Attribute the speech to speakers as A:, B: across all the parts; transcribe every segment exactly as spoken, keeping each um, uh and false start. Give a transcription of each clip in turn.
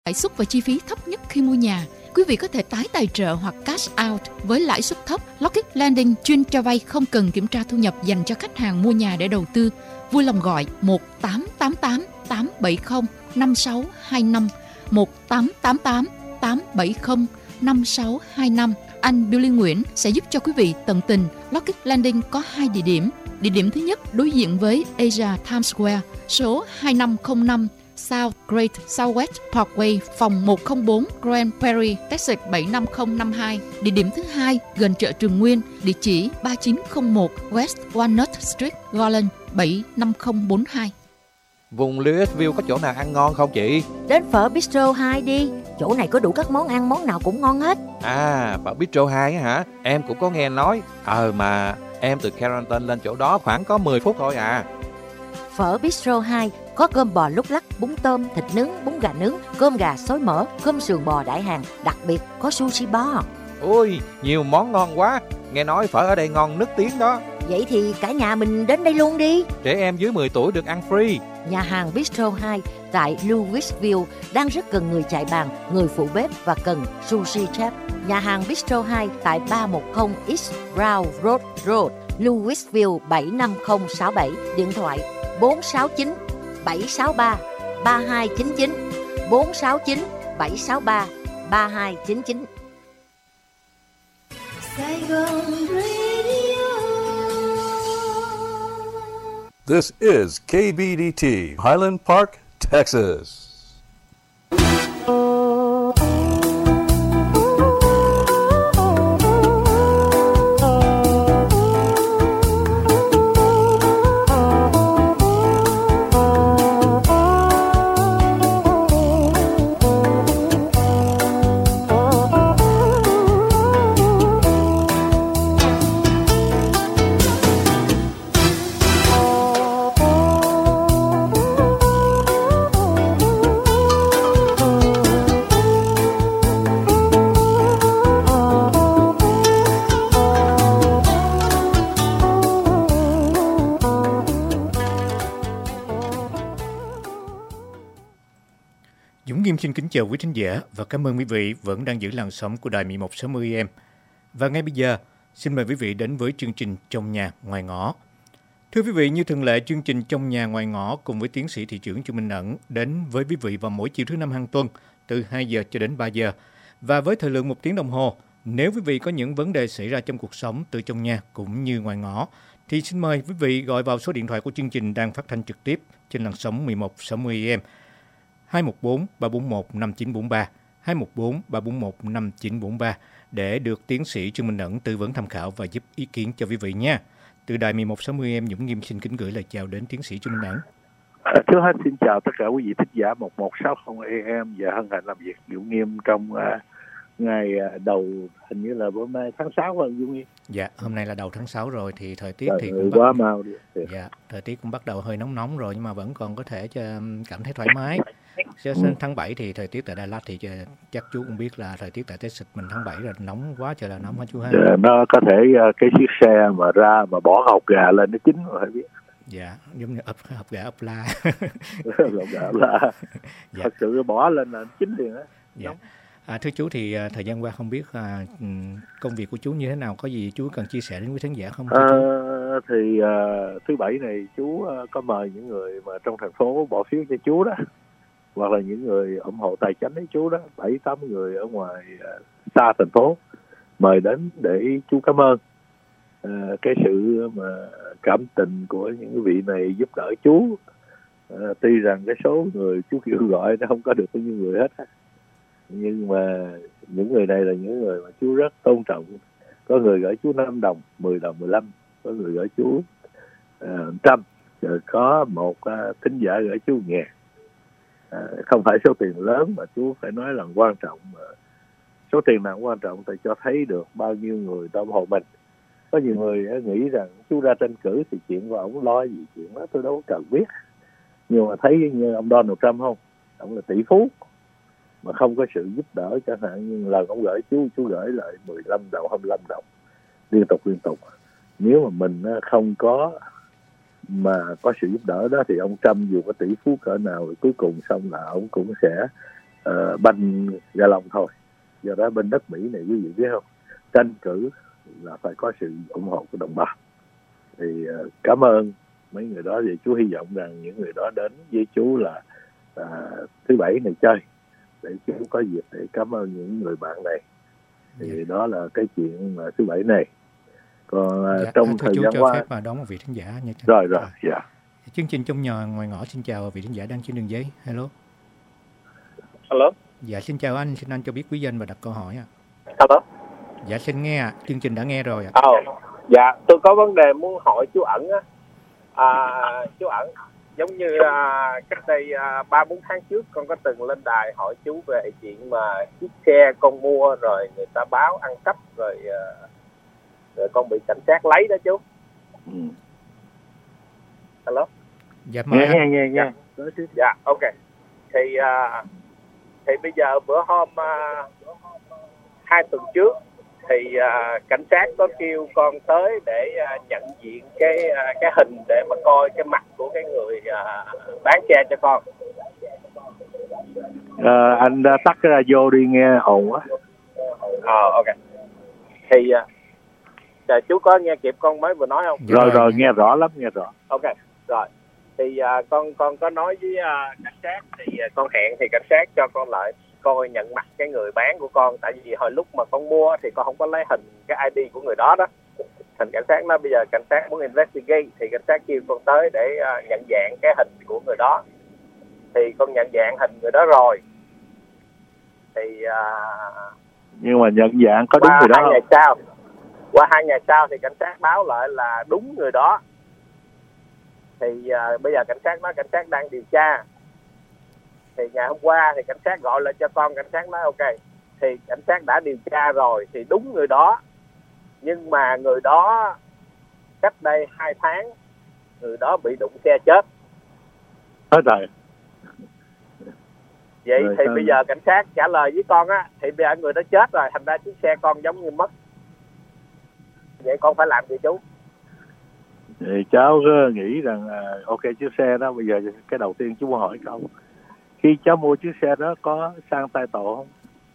A: Lãi suất và chi phí thấp nhất khi mua nhà. Quý vị có thể tái tài trợ hoặc cash out với lãi suất thấp. Lockheed Landing chuyên cho vay không cần kiểm tra thu nhập dành cho khách hàng mua nhà để đầu tư. Vui lòng gọi một tám tám tám tám bảy không năm sáu hai năm một tám tám tám tám bảy không năm sáu hai năm. Anh Billy Nguyễn sẽ giúp cho quý vị tận tình. Lockheed Landing có hai địa điểm. Địa điểm thứ nhất đối diện với Asia Times Square, số hai năm không năm South Great Southwest Parkway, phòng một không bốn Grand Prairie, Texas bảy năm không năm hai. Địa điểm thứ hai gần chợ Trường Nguyên, địa chỉ ba chín không một West Walnut Street, Garland bảy năm không bốn hai.
B: Vùng Louisville có chỗ nào ăn ngon không chị?
C: Đến phở Bistro hai đi, chỗ này có đủ các món ăn, món nào cũng ngon hết.
B: À, phở Bistro hai hả? Em cũng có nghe nói. Ờ mà em từ Carrollton lên chỗ đó khoảng có mười phút thôi à.
C: Phở Bistro hai có cơm bò lúc lắc, bún tôm, thịt nướng, bún gà nướng, cơm gà xối mỡ, cơm sườn bò đại hàng, đặc biệt có sushi bò.
B: Ôi, nhiều món ngon quá. Nghe nói phở ở đây ngon nức tiếng đó.
C: Vậy thì cả nhà mình đến đây luôn đi.
B: Trẻ em dưới mười tuổi được ăn free.
C: Nhà hàng Bistro hai tại Louisville đang rất cần người chạy bàn, người phụ bếp và cần sushi chef. Nhà hàng Bistro hai tại ba một không East Brown Road Road, Louisville bảy năm không sáu bảy. Điện thoại bốn sáu chín bảy sáu ba ba hai chín chín bốn sáu chín bảy sáu ba ba hai chín chín.
D: This is K B D T, Highland Park, Texas.
E: Dũng Nghiêm xin kính chào quý thính giả và cảm ơn quý vị vẫn đang giữ làn sóng của đài mười một sáu mươi A M. Và ngay bây giờ, xin mời quý vị đến với chương trình Trong Nhà Ngoài Ngõ. Thưa quý vị, như thường lệ, chương trình Trong Nhà Ngoài Ngõ cùng với tiến sĩ thị trưởng Chu Minh Ẩn đến với quý vị vào mỗi chiều thứ năm hàng tuần từ hai giờ cho đến ba giờ. Và với thời lượng một tiếng đồng hồ, nếu quý vị có những vấn đề xảy ra trong cuộc sống từ trong nhà cũng như ngoài ngõ, thì xin mời quý vị gọi vào số điện thoại của chương trình đang phát thanh trực tiếp trên làn sóng mười một sáu mươi A M hai một bốn ba bốn một năm chín bốn ba, hai một bốn ba bốn một năm chín bốn ba để được tiến sĩ Trương Minh Ẩn tư vấn tham khảo và giúp ý kiến cho quý vị nha. Từ đài mười một sáu mươi A M, Dũng Nghiêm xin kính gửi lời chào đến tiến sĩ Trương Minh Ẩn.
F: Trước hết xin chào tất cả quý vị thính giả một một sáu không A M và hân hạnh làm việc Dũng Nghiêm trong uh, ngày đầu, hình như là bữa nay tháng sáu phải không Dũng Nghiêm?
E: Dạ, hôm nay là đầu tháng sáu rồi thì thời tiết
F: Trời
E: thì
F: cũng
E: cũng
F: quá
E: bắt...
F: mau đi.
E: Dạ, thời tiết cũng bắt đầu hơi nóng nóng rồi nhưng mà vẫn còn có thể cho cảm thấy thoải mái. Chứ
F: Ừ.
E: tháng bảy thì thời tiết tại Đà Lạt thì chắc chú cũng biết là thời tiết tại Texas mình tháng bảy là nóng quá trời là nóng hả chú ha?
F: Dạ, nó có thể uh, cái chiếc xe mà ra mà bỏ hột gà lên nó chín rồi phải biết.
E: Dạ, giống như ấp hộp gà ấp la.
F: Hột gà ấp la.
E: Dạ.
F: Thật sự bỏ lên là nó chín liền á.
E: Dạ. À, thưa chú thì uh, thời gian qua không biết uh, công việc của chú như thế nào, có gì chú cần chia sẻ đến quý khán giả không?
F: À, thì uh, thứ bảy này chú uh, có mời những người mà trong thành phố bỏ phiếu cho chú đó, hoặc là những người ủng hộ tài chính với chú đó, bảy tám người ở ngoài uh, xa thành phố mời đến để chú cảm ơn uh, cái sự mà cảm tình của những vị này giúp đỡ chú. Uh, tuy rằng cái số người chú kêu gọi nó không có được bao nhiêu người hết, nhưng mà những người này là những người mà chú rất tôn trọng. Có người gửi chú năm đồng, mười đồng, mười lăm, có người gửi chú uh, trăm, rồi có một uh, thính giả gửi chú ngàn. À, không phải số tiền lớn mà chú phải nói là quan trọng, mà số tiền nào quan trọng thì cho thấy được bao nhiêu người ta ủng hộ mình. Có nhiều người nghĩ rằng chú ra tranh cử thì chuyện của ổng lo gì, chuyện đó tôi đâu cần biết. Nhưng mà thấy như ông Donald Trump không, ông là tỷ phú mà không có sự giúp đỡ, chẳng hạn như lần ông gửi chú, chú gửi lại mười lăm đồng, hai mươi lăm đồng liên tục liên tục. Nếu mà mình không có mà có sự giúp đỡ đó thì ông Trump dù có tỷ phú cỡ nào cuối cùng xong là ông cũng sẽ uh, banh ga lông thôi. Do đó bên đất Mỹ này quý vị biết không, tranh cử là phải có sự ủng hộ của đồng bào. Thì uh, cảm ơn mấy người đó, và chú hy vọng rằng những người đó đến với chú là uh, thứ Bảy này chơi, để chú có dịp để cảm ơn những người bạn này. Thì yeah. đó là cái chuyện mà thứ Bảy này. Còn uh, dạ, trong thời gian qua,
E: phép mà đón một vị thính giả nha.
F: Rồi rồi, dạ. Yeah.
E: Chương trình Trong Nhà Ngoài Ngõ xin chào vị thính giả đang trên đường dây. Hello.
G: Hello.
E: Dạ xin chào anh, xin anh cho biết quý danh và đặt câu hỏi ạ.
G: Hello.
E: Dạ xin nghe ạ, chương trình đã nghe rồi ạ.
G: Oh, dạ, tôi có vấn đề muốn hỏi chú Ẩn á. À, chú Ẩn, giống như à, cách đây à, ba bốn tháng trước con có từng lên đài hỏi chú về chuyện mà chiếc xe con mua rồi người ta báo ăn cắp rồi, à, rồi con bị cảnh sát lấy đó chú.
F: Ừ.
G: Hello.
E: Dạ
F: nghe nghe nghe nghe.
G: Dạ, dạ ok. Thì à, thì bây giờ bữa hôm à, hai tuần trước thì à, cảnh sát có kêu con tới để à, nhận diện cái à, cái hình để mà coi cái mặt của cái người à, bán xe cho con.
F: À, anh đã tắt cái radio đi, nghe ồn quá.
G: Ờ à, ok. Thì à, chú có nghe kịp con mới vừa nói không?
F: Rồi rồi, rồi nghe rõ lắm, nghe rõ.
G: Ok rồi. Thì à, con con có nói với à, cảnh sát thì à, con hẹn thì cảnh sát cho con lại coi nhận mặt cái người bán của con, tại vì hồi lúc mà con mua thì con không có lấy hình cái i đê của người đó đó. Thành cảnh sát nói bây giờ cảnh sát muốn investigate thì cảnh sát kêu con tới để uh, nhận dạng cái hình của người đó. Thì con nhận dạng hình người đó rồi. Thì uh,
F: nhưng mà nhận dạng có đúng người đó
G: hai
F: không?
G: Ngày sau, qua hai ngày sau thì cảnh sát báo lại là đúng người đó. Thì uh, bây giờ cảnh sát nói cảnh sát đang điều tra. Thì ngày hôm qua thì cảnh sát gọi lại cho con, cảnh sát nói ok, thì cảnh sát đã điều tra rồi thì đúng người đó, nhưng mà người đó cách đây hai tháng người đó bị đụng xe chết.
F: Hết rồi.
G: Vậy
F: rồi
G: thì
F: sao?
G: Bây giờ cảnh sát trả lời với con á, thì bây giờ người đó chết rồi, thành ra chiếc xe con giống như mất. Vậy con phải làm gì chú?
F: Thì cháu nghĩ rằng uh, ok, chiếc xe đó bây giờ cái đầu tiên chú muốn hỏi câu, khi cháu mua chiếc xe đó có sang tay tổ không?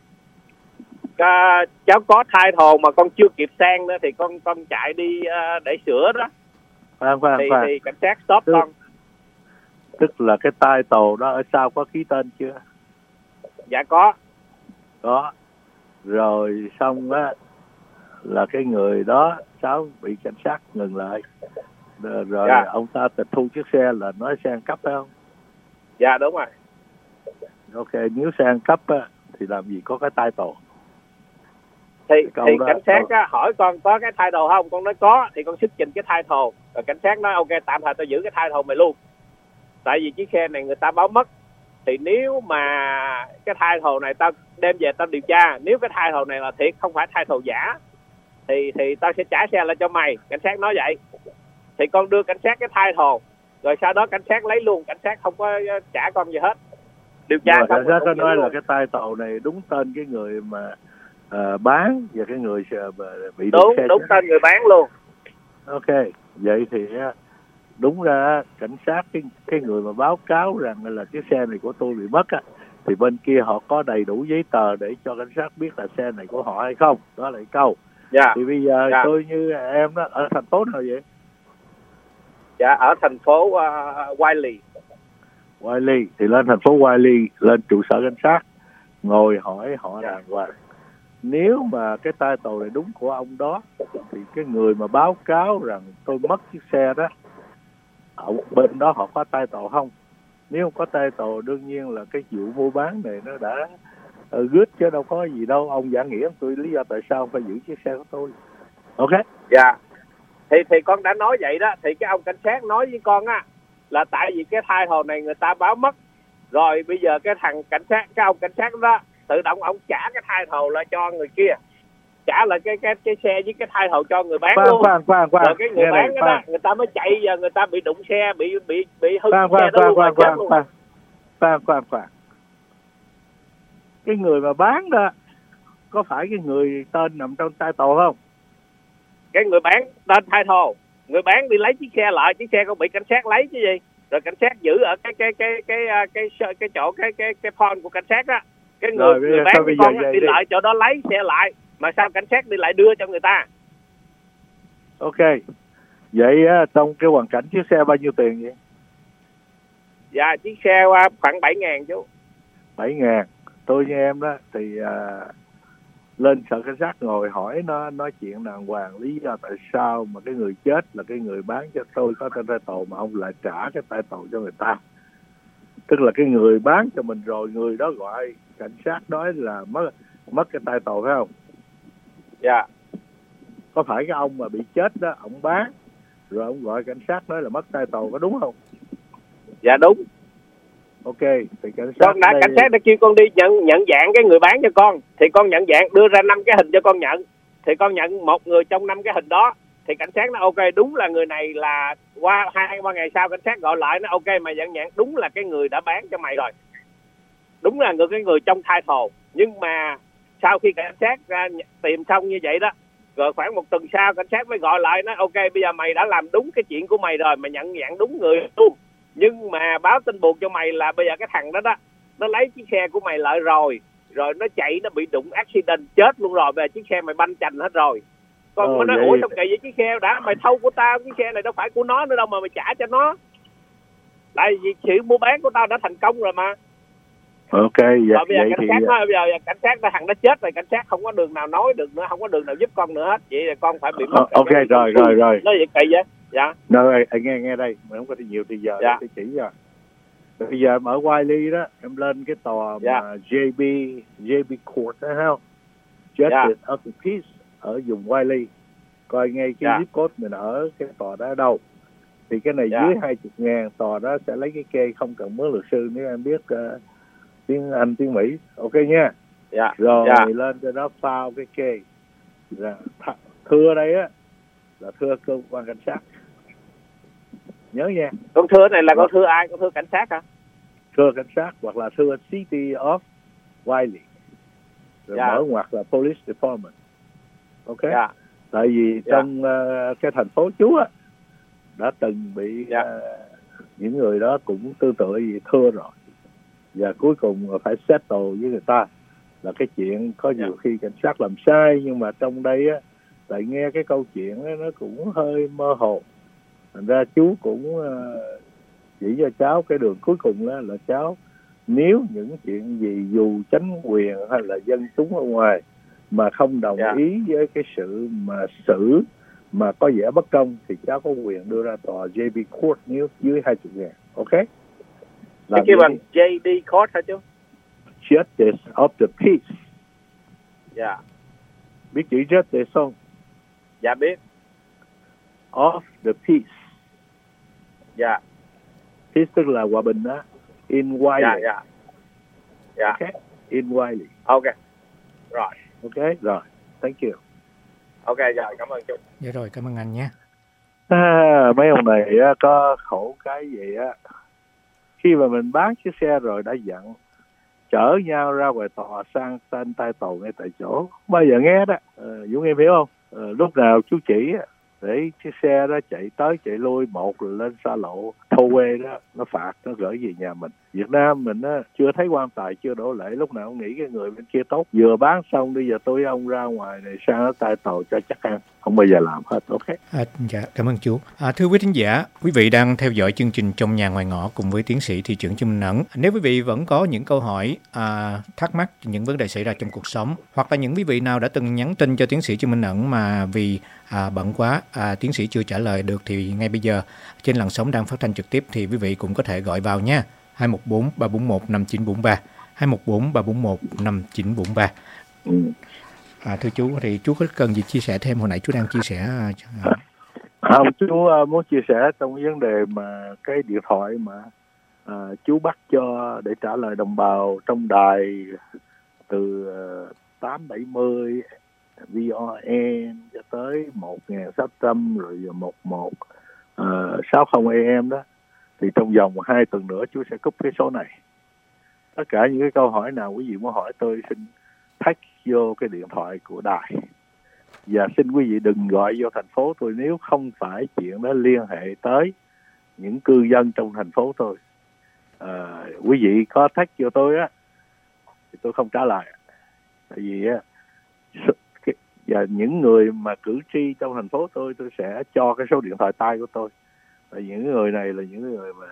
G: À, cháu có thai thồ mà con chưa kịp sang nữa thì con con chạy đi uh, để sửa đó.
F: Khoan khoan
G: thì,
F: khoan.
G: thì cảnh sát stop
F: tức,
G: con.
F: Tức là cái tay tổ đó ở sau có ký tên chưa?
G: Dạ có.
F: Có. Rồi xong á là cái người đó cháu bị cảnh sát ngừng lại. Rồi, rồi dạ. Ông ta tịch thu chiếc xe là nói xe ăn cắp phải không?
G: Dạ đúng rồi.
F: Ok, nếu xe ăn cắp á, thì làm gì có cái tay tổ?
G: Thì, thì cảnh sát á, hỏi con có cái title không? Con nói có, thì con xuất trình cái title. Rồi cảnh sát nói ok, tạm thời tao giữ cái title mày luôn. Tại vì chiếc xe này người ta báo mất. Thì nếu mà cái title này tao đem về tao điều tra, nếu cái title này là thiệt, không phải title giả, thì thì tao sẽ trả xe lại cho mày. Cảnh sát nói vậy. Thì con đưa cảnh sát cái title, rồi sau đó cảnh sát lấy luôn, cảnh sát không có trả con gì hết. Điều tra
F: rồi,
G: xong
F: cảnh sát có nói luôn là cái title này đúng tên cái người mà uh, bán và cái người uh, bị
G: đúng
F: xe
G: đúng
F: chứ.
G: Tên người bán luôn.
F: Ok, vậy thì đúng ra cảnh sát cái cái người mà báo cáo rằng là chiếc xe này của tôi bị mất á, thì bên kia họ có đầy đủ giấy tờ để cho cảnh sát biết là xe này của họ hay không. Đó là cái câu.
G: Dạ.
F: Thì bây giờ
G: dạ.
F: tôi như em đó, ở thành phố nào vậy?
G: Dạ ở thành phố uh, Wiley.
F: Wiley thì lên thành phố Wiley, lên trụ sở cảnh sát, ngồi hỏi họ đàng hoàng. Nếu mà cái title này đúng của ông đó, thì cái người mà báo cáo rằng tôi mất chiếc xe đó, ở bên đó họ có title không? Nếu không có title, đương nhiên là cái vụ mua bán này nó đã uh, good chứ đâu có gì đâu. Ông giả nghĩa tôi lý do tại sao ông phải giữ chiếc xe của tôi. Ok?
G: Dạ. Thì thì con đã nói vậy đó. Thì cái ông cảnh sát nói với con á, là tại vì cái title này người ta báo mất. Rồi bây giờ cái thằng cảnh sát, cái ông cảnh sát đó tự động ông trả cái title lại cho người kia, trả lại cái cái cái xe với cái title cho người bán
F: khoan,
G: luôn.
F: Khoan khoan khoan.
G: Rồi cái người bán đó, đó người ta mới chạy giờ người ta bị đụng xe, bị bị bị hư
F: khoan,
G: xe
F: khoan,
G: đó
F: khoan,
G: luôn
F: khoan,
G: khoan,
F: khoan, khoan, khoan, khoan, khoan. Cái người mà bán đó có phải cái người tên nằm trong title không?
G: Cái người bán tên title, người bán đi lấy chiếc xe lại, chiếc xe cũng bị cảnh sát lấy chứ gì. Rồi cảnh sát giữ ở cái cái cái cái cái cái, cái chỗ cái cái cái phone của cảnh sát đó. Cái người,
F: Rồi,
G: người bán
F: sao
G: với
F: bây giờ
G: con á,
F: vậy
G: đi
F: đi?
G: lại chỗ đó lấy xe lại, mà sao cảnh sát đi lại đưa cho người ta?
F: Ok. Vậy á, trong cái hoàn cảnh chiếc xe bao nhiêu tiền vậy?
G: Dạ chiếc xe qua khoảng bảy ngàn chú.
F: Bảy ngàn. Tôi với em đó thì à, lên sở cảnh sát ngồi hỏi nó, nói chuyện đàng hoàng lý do tại sao mà cái người chết là cái người bán cho tôi có tên tay tàu mà ông lại trả cái tay tàu cho người ta. Tức là cái người bán cho mình rồi người đó gọi cảnh sát nói là mất mất cái tay tàu phải không?
G: Dạ.
F: Có phải cái ông mà bị chết đó ông bán rồi ông gọi cảnh sát nói là mất tay tàu, có đúng không?
G: Dạ đúng.
F: Ok, thì cảnh sát
G: Con đã
F: đây...
G: cảnh sát đã kêu con đi nhận nhận dạng cái người bán cho con, thì con nhận dạng đưa ra năm cái hình cho con nhận, thì con nhận một người trong năm cái hình đó, thì cảnh sát nó ok đúng là người này là qua hai ba ngày sau cảnh sát gọi lại nó ok mày nhận dạng đúng là cái người đã bán cho mày rồi, đúng là người cái người trong title. Nhưng mà sau khi cảnh sát ra tìm xong như vậy đó, rồi khoảng một tuần sau cảnh sát mới gọi lại nó ok bây giờ mày đã làm đúng cái chuyện của mày rồi, mày nhận dạng đúng người luôn, nhưng mà báo tin buồn cho mày là bây giờ cái thằng đó đó nó lấy chiếc xe của mày lại rồi, rồi nó chạy nó bị đụng accident chết luôn rồi, bây giờ chiếc xe mày banh chành hết rồi. Con
F: Ồ,
G: mới nói
F: vậy...
G: ủa sao kỳ vậy, chiếc xe đã mày thâu của tao, chiếc xe này đâu phải của nó nữa đâu mà mày trả cho nó, tại vì sự mua bán của tao đã thành công rồi mà.
F: Ok, vậy,
G: rồi bây giờ
F: vậy
G: cảnh
F: thì...
G: sát nói bây giờ cảnh sát đã thằng nó chết rồi, cảnh sát không có đường nào nói được nữa, không có đường nào giúp con nữa hết, vậy là con phải bị mất.
F: Uh, ok rồi rồi rồi.
G: Nói vậy kỳ vậy. Dạ.
F: Rồi anh nghe nghe đây, mình không có thì nhiều thì giờ
G: dạ.
F: để chỉ cho. Bây giờ em ở Wiley đó, em lên cái tòa
G: dạ.
F: mà J B J B Court đó không? Justice dạ. of the Peace ở vùng Wiley. Coi ngay cái
G: dạ.
F: zip code mình ở cái tòa đó ở đâu. Thì cái này dạ. dưới hai mươi ngàn, tòa đó sẽ lấy cái kê không cần mướn luật sư nếu em biết uh, tiếng Anh, tiếng Mỹ. Ok nha.
G: Dạ.
F: Rồi
G: dạ.
F: lên cho nó file cái kê. Dạ. Thưa đây á là thưa cơ quan cảnh sát. Nhớ nha.
G: Con thưa này là con thưa ai? Con thưa cảnh sát hả?
F: Thưa cảnh sát hoặc là thưa City of Wiley. Rồi
G: dạ.
F: mở ngoặc là Police Department. Ok.
G: Dạ.
F: Tại vì
G: dạ.
F: trong uh, cái thành phố chú á đã từng bị
G: dạ.
F: uh, những người đó cũng tương tự gì thưa rồi. Và cuối cùng phải settle với người ta là cái chuyện có nhiều yeah. khi cảnh sát làm sai, nhưng mà trong đây á lại nghe cái câu chuyện đó, nó cũng hơi mơ hồ. Thành ra chú cũng uh, chỉ cho cháu cái đường cuối cùng đó là cháu nếu những chuyện gì dù chánh quyền hay là dân chúng ở ngoài mà không đồng yeah. ý với cái sự mà xử mà có vẻ bất công thì cháu có quyền đưa ra tòa J B Court nếu dưới hai mươi ngàn. Ok?
G: Cái kêu bằng J D Court hả chú?
F: Justice of the Peace.
G: Dạ. Yeah.
F: Biết chữ Justice không?
G: Dạ biết.
F: Of the Peace.
G: Dạ. Yeah.
F: Peace tức là hòa bình đó. In Wiley.
G: Dạ, dạ. Dạ.
F: Ok. In Wiley.
G: Ok. Rồi.
F: Ok, rồi. Thank you.
G: Ok, rồi, cảm ơn chú.
E: Dạ rồi, cảm ơn anh nhé.
F: À, mấy ông này á, có khổ cái gì á. Khi mà mình bán chiếc xe rồi đã dặn chở nhau ra ngoài tòa sang tên tay tàu ngay tại chỗ. Bao giờ nghe đó, à, Dũng em hiểu không? À, lúc nào chú chỉ để chiếc xe đó chạy tới chạy lui, một là lên xa lộ tollway đó, nó phạt, nó gửi về nhà mình. Việt Nam mình á, chưa thấy quan tài chưa đổ lễ, lúc nào cũng nghĩ cái người bên kia tốt, vừa bán xong bây giờ tôi ông ra ngoài này sang nó tay tàu cho chắc ăn, không bao giờ làm hết. Ok.
E: À, dạ, cảm ơn chú. À, thưa quý thính giả, quý vị đang theo dõi chương trình Trong Nhà Ngoài Ngõ cùng với tiến sĩ thị trưởng Trương Minh Ẩn. Nếu quý vị vẫn có những câu hỏi, à, thắc mắc những vấn đề xảy ra trong cuộc sống, hoặc là những quý vị nào đã từng nhắn tin cho tiến sĩ Trương Minh Ẩn mà vì à, bận quá, à, tiến sĩ chưa trả lời được, thì ngay bây giờ trên làn sóng đang phát thanh trực tiếp thì quý vị cũng có thể gọi vào nha. hai một bốn ba bốn một năm chín bốn ba hai một bốn ba bốn một năm chín bốn ba.
F: Ừ.
E: À, thưa chú, thì chú có cần gì chia sẻ thêm? Hồi nãy chú đang chia sẻ. À,
F: không, chú uh, muốn chia sẻ trong cái vấn đề mà cái điện thoại mà uh, chú bắt cho để trả lời đồng bào trong đài từ uh, tám bảy mươi V O N cho tới một nghìn sáu trăm rồi một một sáu mươi A M đó, thì trong vòng hai tuần nữa chú sẽ cúp cái số này. Tất cả những cái câu hỏi nào quý vị muốn hỏi tôi xin text vô cái điện thoại của đài, và xin quý vị đừng gọi vô thành phố tôi nếu không phải chuyện đó liên hệ tới những cư dân trong thành phố tôi. À, quý vị có text vô tôi á thì tôi không trả lời. Tại vì á, và những người mà cử tri trong thành phố tôi tôi sẽ cho cái số điện thoại tay của tôi. Và những người này là những người mà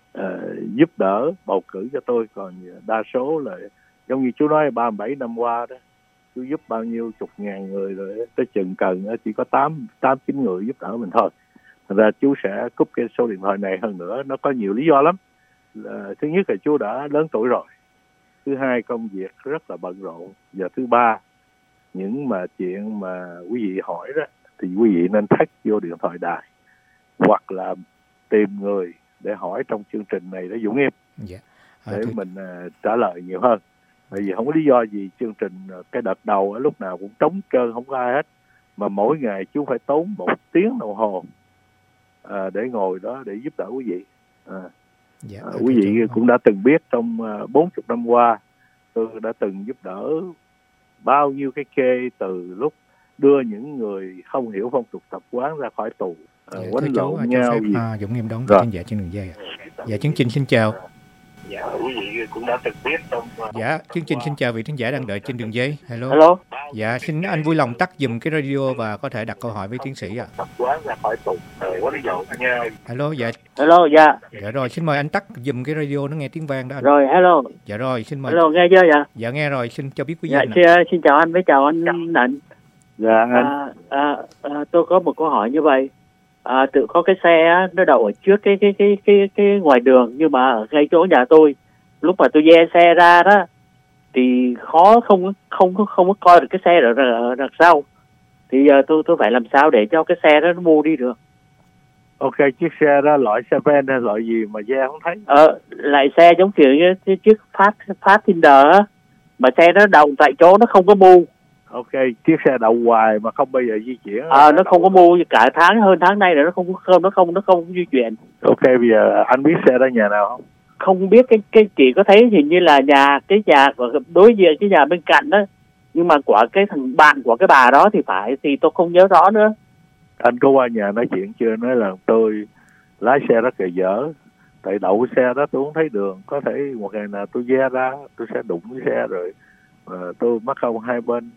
F: uh, giúp đỡ bầu cử cho tôi, còn đa số là giống như chú nói ba mươi bảy năm qua đó, chú giúp bao nhiêu chục ngàn người rồi, tới chừng cần chỉ có tám tám chín người giúp đỡ mình thôi. Thành ra chú sẽ cúp cái số điện thoại này. Hơn nữa nó có nhiều lý do lắm. Là, thứ nhất là chú đã lớn tuổi rồi, thứ hai công việc rất là bận rộn, và thứ ba những mà chuyện mà quý vị hỏi đó thì quý vị nên thách vô điện thoại đài hoặc là tìm người để hỏi trong chương trình này để Dũng em
E: yeah. à,
F: để
E: thưa...
F: mình uh, trả lời nhiều hơn. Bởi vì không có lý do gì chương trình cái đợt đầu ở lúc nào cũng trống trơn, không có ai hết, mà mỗi ngày chú phải tốn một tiếng đồng hồ uh, để ngồi đó để giúp đỡ quý vị. Uh,
E: dạ,
F: uh, quý vị cũng đã từng biết trong bốn mươi năm qua tôi đã từng giúp đỡ bao nhiêu cái kê, từ lúc đưa những người không hiểu phong tục tập quán ra khỏi tù,
E: dạ,
F: quánh lộn nhau
E: phép,
F: gì.
E: À, Dũng em đón khán giả trên đường dây. Dạ, chương trình xin chào.
F: Dạ, quý vị cũng đã từng biết trong...
E: Dạ, chương trình xin chào vị khán giả đang đợi trên đường dây. Hello.
G: Hello.
E: Dạ, xin anh vui lòng tắt giùm cái radio và có thể đặt câu hỏi với tiến sĩ ạ.
F: Tập quán ra khỏi tù, quánh lộn nhau.
E: Hello, dạ.
G: Hello, dạ.
E: Dạ rồi, xin mời anh tắt giùm cái radio, nó nghe tiếng vang đó anh.
G: Rồi, hello.
E: Dạ rồi, xin mời.
G: Hello, nghe chưa dạ?
E: Dạ nghe rồi, xin cho biết quý vị.
G: Dạ, xin, xin chào anh, với chào anh Nịnh.
F: Dạ anh.
G: À, à, à, tôi có một câu hỏi như vậy. À, tự có cái xe á, nó đậu ở trước cái cái cái cái cái ngoài đường, nhưng mà ở ngay chỗ nhà tôi, lúc mà tôi ve xe ra đó thì khó không không không không có coi được cái xe ở, ở đằng sau. Thì giờ tôi tôi phải làm sao để cho cái xe đó nó mua đi được?
F: Ok, chiếc xe đó loại xe van hay loại gì mà ve không thấy?
G: Ờ, lại xe giống kiểu như cái chiếc phát phát Tinder á, mà xe nó đậu tại chỗ, nó không có mua.
F: Ok, chiếc xe đậu hoài mà không bao giờ di chuyển.
G: Ờ, nó không có mua cả tháng, hơn tháng nay rồi nó không không nó không nó không di chuyển.
F: Ok, bây giờ anh biết xe đó nhà nào không?
G: Không biết, cái cái chỉ có thấy hình như là nhà cái nhà đối diện cái nhà bên cạnh đó, nhưng mà của cái thằng bạn của cái bà đó thì phải, thì tôi không nhớ rõ nữa.
F: Anh có qua nhà nói chuyện chưa? Nói là tôi lái xe rất là dở, tại đậu xe đó tôi không thấy đường, có thể một ngày nào tôi ve ra tôi sẽ đụng cái xe rồi à, tôi mắc công hai bên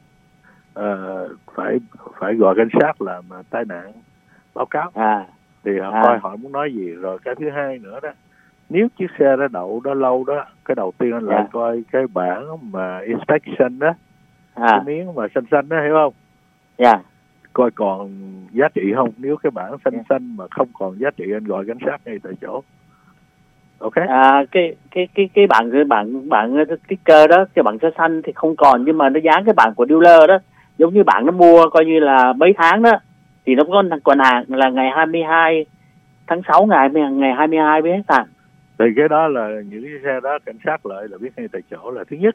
F: à, phải phải gọi cảnh sát làm tai nạn báo cáo.
G: À
F: thì họ
G: à.
F: coi họ muốn nói gì. Rồi cái thứ hai nữa đó, nếu chiếc xe đó đậu đó lâu đó, cái đầu tiên anh lại
G: yeah.
F: coi cái bảng mà inspection đó,
G: à.
F: cái miếng mà xanh xanh đó, hiểu không?
G: Dạ. Yeah.
F: Coi còn giá trị không. Nếu cái bảng xanh
G: yeah.
F: xanh mà không còn giá trị, anh gọi cảnh sát ngay tại chỗ. Ok.
G: À, cái cái cái cái bảng cái bảng bảng sticker đó, cái bảng xanh xanh thì không còn, nhưng mà nó dán cái bảng của dealer đó, giống như bạn nó mua coi như là mấy tháng đó, thì nó có còn hàng là ngày hai mươi hai tháng sáu, ngày ngày hai mươi hai mới hết hàng.
F: Thì cái đó là những cái xe đó cảnh sát lại là biết ngay tại chỗ là thứ nhất.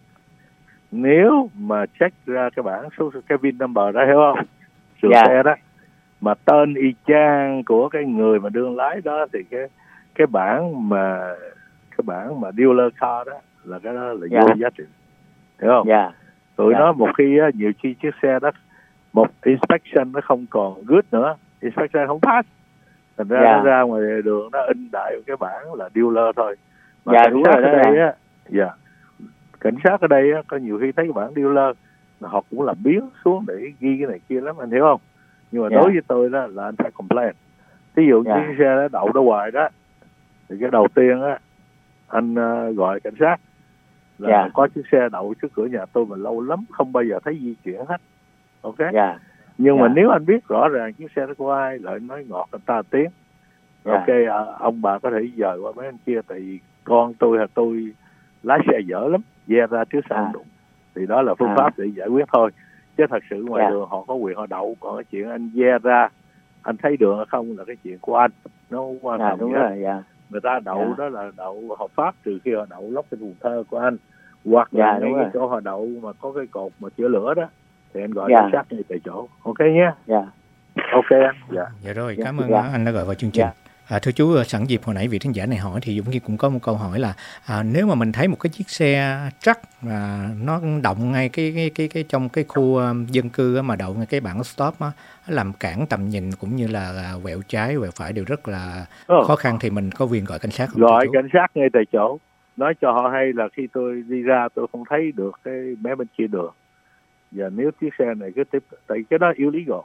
F: Nếu mà check ra cái bảng số cái vin number đó, hiểu không? Sửa yeah. xe đó mà tên y chang của cái người mà đương lái đó, thì cái cái bảng mà cái bảng mà dealer car đó là cái đó là yeah. vô giá trị, hiểu không?
G: Yeah.
F: Tụi
G: yeah.
F: nó một khi á, nhiều khi chiếc xe đó một inspection nó không còn good nữa, inspection không pass, thành ra yeah. nó ra ngoài đường nó in đại cái bảng là dealer thôi. Mà
G: dạ,
F: cảnh
G: đúng
F: sát
G: rồi,
F: ở
G: đó
F: đây á, dạ, cảnh sát ở đây á, có nhiều khi thấy cái bảng dealer mà họ cũng làm biến xuống để ghi cái này kia lắm, anh hiểu không? Nhưng mà dạ. đối với tôi đó là anh phải complain. Ví dụ yeah. như xe đó đậu đó hoài đó, thì cái đầu tiên á, anh uh, gọi cảnh sát là yeah. có chiếc xe đậu trước cửa nhà tôi mà lâu lắm không bao giờ thấy di chuyển hết. Ok. Yeah. Nhưng yeah. mà nếu anh biết rõ ràng chiếc xe đó của ai, lại nói ngọt người ta tiếng. Yeah. Ok, à, ông bà có thể dời qua mấy anh kia, tại vì con tôi hay tôi lái xe dở lắm, ve ra trước sau đụng. Thì đó là phương à. pháp để giải quyết thôi. Chứ thật sự ngoài yeah. đường họ có quyền họ đậu, còn cái chuyện anh ve ra, anh thấy đường hay không là cái chuyện của anh, nó không quan trọng gì hết. Yeah. Người ta đậu yeah. đó là đậu hợp pháp, trừ khi họ đậu lóc cái thùng thơ của anh, hoặc là yeah, ngay cái chỗ họ đậu mà có cái cột mà chữa lửa đó, thì anh gọi cảnh sát ngay tại chỗ. Ok nhé. Dạ. Ok anh. Dạ.
E: Dạ rồi, cảm ơn yeah. anh đã gọi vào chương trình. Yeah. À, thưa chú, sẵn dịp hồi nãy vị khán giả này hỏi thì Dũng Nghi cũng có một câu hỏi là à, nếu mà mình thấy một cái chiếc xe truck à, nó động ngay cái cái cái cái trong cái khu um, dân cư á, mà đậu ngay cái bảng stop á, làm cản tầm nhìn cũng như là, là quẹo trái quẹo phải đều rất là oh. khó khăn, thì mình có quyền gọi cảnh sát không?
F: Gọi cảnh sát ngay tại chỗ. nói cho họ hay là khi tôi đi ra tôi không thấy được cái mé bên kia đường. Và nếu chiếc xe này cứ tiếp, tại cái đó illegal.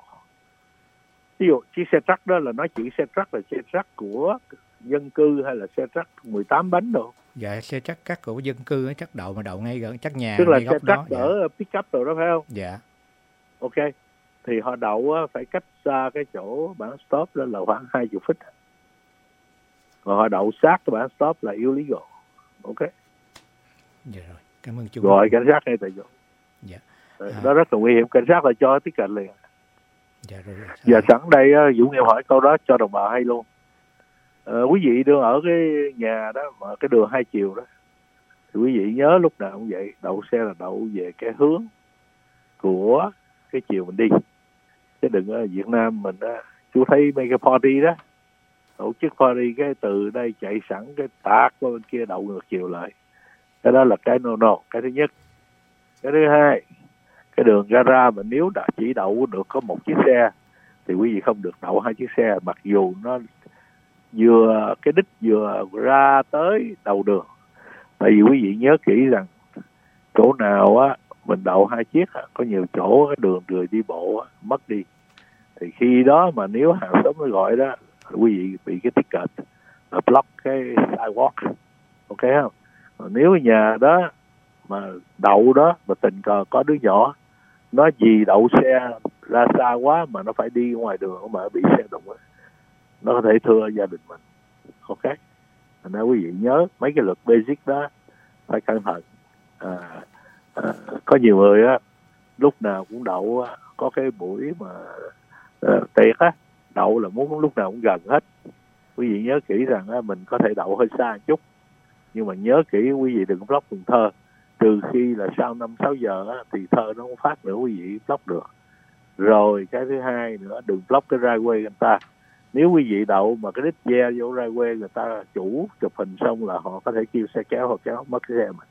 F: Ví dụ chiếc xe truck đó là nói chuyện xe truck là xe truck của dân cư hay là xe truck mười tám bánh đâu.
E: Dạ, xe truck cắt của dân cư, chắc đậu mà đậu ngay gần chắc nhà.
F: Tức là
E: ngay
F: xe
E: góc đó.
F: truck ở pick up rồi đó phải không?
E: Dạ.
F: Ok. Thì họ đậu phải cách xa cái chỗ bản stop đó là khoảng hai mươi feet. Còn họ đậu sát cái bản stop là illegal. Ok.
E: Dạ rồi, cảm ơn chú.
F: Gọi cảnh sát ngay tại chỗ.
E: Dạ.
F: À. Đó rất là nguy hiểm, cảnh sát là cho tiếp cận liền.
E: Dạ rồi.
F: Giờ sẵn đây Dũng Nghiệp hỏi câu đó cho đồng bào hay luôn. À, quý vị đương ở cái nhà đó mà cái đường hai chiều đó, thì quý vị nhớ lúc nào cũng vậy, đậu xe là đậu về cái hướng của cái chiều mình đi, chứ đừng ở Việt Nam mình á, chú thấy mấy cái party đó tổ chức party cái từ đây chạy sẵn cái tạt qua bên kia đậu ngược chiều lại, cái đó là cái no no. Cái thứ nhất. Cái thứ hai, cái đường gara mà nếu đã chỉ đậu được có một chiếc xe thì quý vị không được đậu hai chiếc xe, mặc dù nó vừa cái đích vừa ra tới đầu đường. Tại vì quý vị nhớ kỹ rằng chỗ nào á mình đậu hai chiếc á, có nhiều chỗ cái đường người đi bộ á, mất đi, thì khi đó mà nếu hàng xóm nó gọi đó, quý vị bị cái ticket là block cái sidewalk. Ok không? Còn nếu nhà đó mà đậu đó mà tình cờ có đứa nhỏ nó gì đậu xe ra xa quá mà nó phải đi ngoài đường mà bị xe đụng, nó có thể thưa gia đình mình. Ok. Thành ra quý vị nhớ mấy cái luật basic đó phải cẩn thận. À, à, có nhiều người á lúc nào cũng đậu á, có cái buổi mà à, tiệc á, đậu là muốn lúc nào cũng gần hết. Quý vị nhớ kỹ rằng á, mình có thể đậu hơi xa một chút, nhưng mà nhớ kỹ quý vị đừng block đường thơ, trừ khi là sau năm sáu giờ á, thì thơ nó không phát nữa, quý vị block được. Rồi cái thứ hai nữa, đừng block cái driveway người ta. Nếu quý vị đậu mà cái đít ve vô driveway người ta chủ chụp hình xong là họ có thể kêu xe kéo hoặc kéo mất cái xe mình.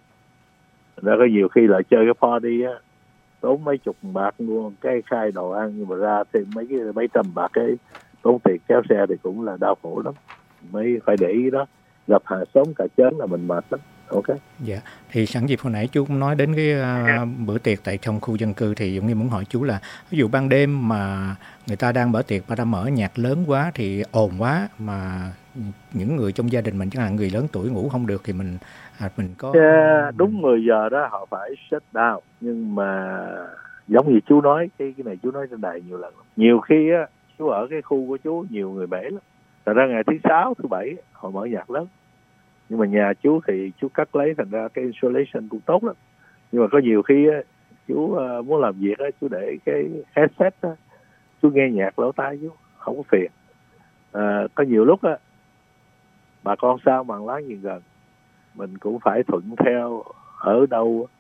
F: Đó, có nhiều khi lại chơi cái party á, tốn mấy chục bạc luôn cái khai đồ ăn, nhưng mà ra thêm mấy cái mấy trăm bạc cái tốn tiền kéo xe thì cũng là đau khổ lắm. Mới phải để ý đó, gặp hàng xóm cả chớn là mình mệt lắm. Ok.
E: Dạ, thì sẵn dịp hồi nãy chú cũng nói đến cái uh, bữa tiệc tại trong khu dân cư, thì Dũng Nghi muốn hỏi chú là ví dụ ban đêm mà người ta đang mở tiệc mà ta mở nhạc lớn quá thì ồn quá, mà những người trong gia đình mình chẳng hạn người lớn tuổi ngủ không được thì mình à, mình có
F: yeah, đúng mười giờ đó họ phải shut down. Nhưng mà giống như chú nói, cái cái này chú nói trên đài nhiều lần, nhiều khi á chú ở cái khu của chú nhiều người bể lắm. Thật ra ngày thứ sáu thứ bảy họ mở nhạc lớn, nhưng mà nhà chú thì chú cắt lấy, thành ra cái insulation cũng tốt lắm. Nhưng mà có nhiều khi á, chú uh, muốn làm việc á, chú để cái headset á, chú nghe nhạc lỗ tai chú, không có phiền. À, có nhiều lúc á, bà con sao bằng láng giềng gần, mình cũng phải thuận theo ở đâu,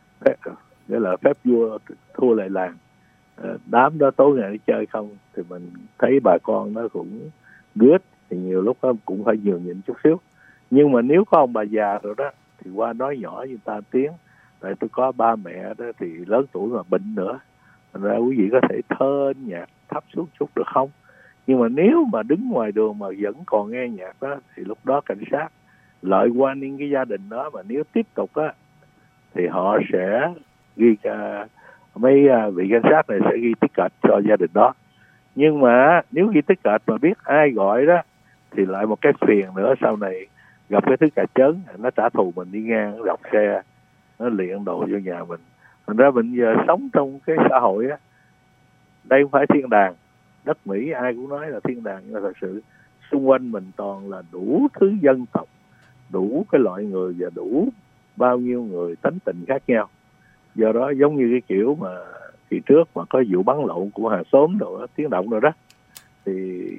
F: nghĩa là phép vua thua lại làng. À, đám đó tối ngày đi chơi không thì mình thấy bà con nó cũng good, thì nhiều lúc đó cũng phải nhường nhịn chút xíu. Nhưng mà nếu có ông bà già rồi đó thì qua nói nhỏ như ta tiếng, tại tôi có ba mẹ đó thì lớn tuổi mà bệnh nữa, thành ra quý vị có thể thơ nhạc thấp xuống chút được không? Nhưng mà nếu mà đứng ngoài đường mà vẫn còn nghe nhạc đó thì lúc đó cảnh sát lợi warning cái gia đình đó, mà nếu tiếp tục á thì họ sẽ ghi uh, mấy uh, vị cảnh sát này sẽ ghi ticket cho gia đình đó. Nhưng mà nếu ghi ticket mà biết ai gọi đó thì lại một cái phiền nữa, sau này gặp cái thứ cà chớn nó trả thù mình, đi ngang nó đọc xe nó liệng đồ vô nhà mình. Thành ra mình giờ sống trong cái xã hội á, đây không phải thiên đàng. Đất Mỹ ai cũng nói là thiên đàng, nhưng mà thật sự xung quanh mình toàn là đủ thứ dân tộc, đủ cái loại người và đủ bao nhiêu người tính tình khác nhau. Do đó giống như cái kiểu mà kỳ trước mà có vụ bắn lộn của hàng xóm đồ đó, tiếng động rồi đó, thì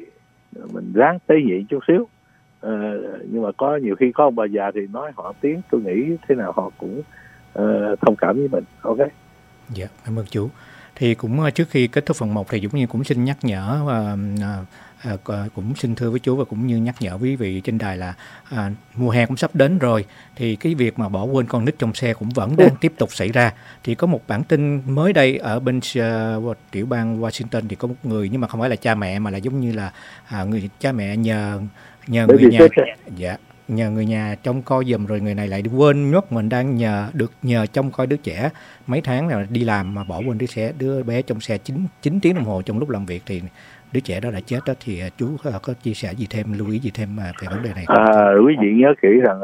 F: mình ráng tế nhị chút xíu. À, nhưng mà có nhiều khi có ông bà già thì nói họ tiếng, tôi nghĩ thế nào họ cũng uh, thông cảm với mình. Ok.
E: Dạ, cảm ơn chú. Thì cũng trước khi kết thúc phần một thì Dũng Nhiên cũng xin nhắc nhở và à, à, cũng xin thưa với chú và cũng như nhắc nhở quý vị trên đài là à, mùa hè cũng sắp đến rồi, thì cái việc mà bỏ quên con nít trong xe cũng vẫn đang tiếp tục xảy ra. Thì có một bản tin mới đây ở bên uh, tiểu bang Washington thì có một người, nhưng mà không phải là cha mẹ mà là giống như là à, người cha mẹ nhờ nhờ người nhà, dạ, nhờ người nhà trông coi giùm, rồi người này lại quên mất mình đang nhờ được nhờ trông coi đứa trẻ mấy tháng rồi đi làm mà bỏ quên đứa trẻ đứa bé trong xe chín chín tiếng đồng hồ trong lúc làm việc, thì đứa trẻ đó đã chết đó. Thì chú có chia sẻ gì thêm, lưu ý gì thêm về vấn đề này?
F: À, quý vị nhớ kỹ rằng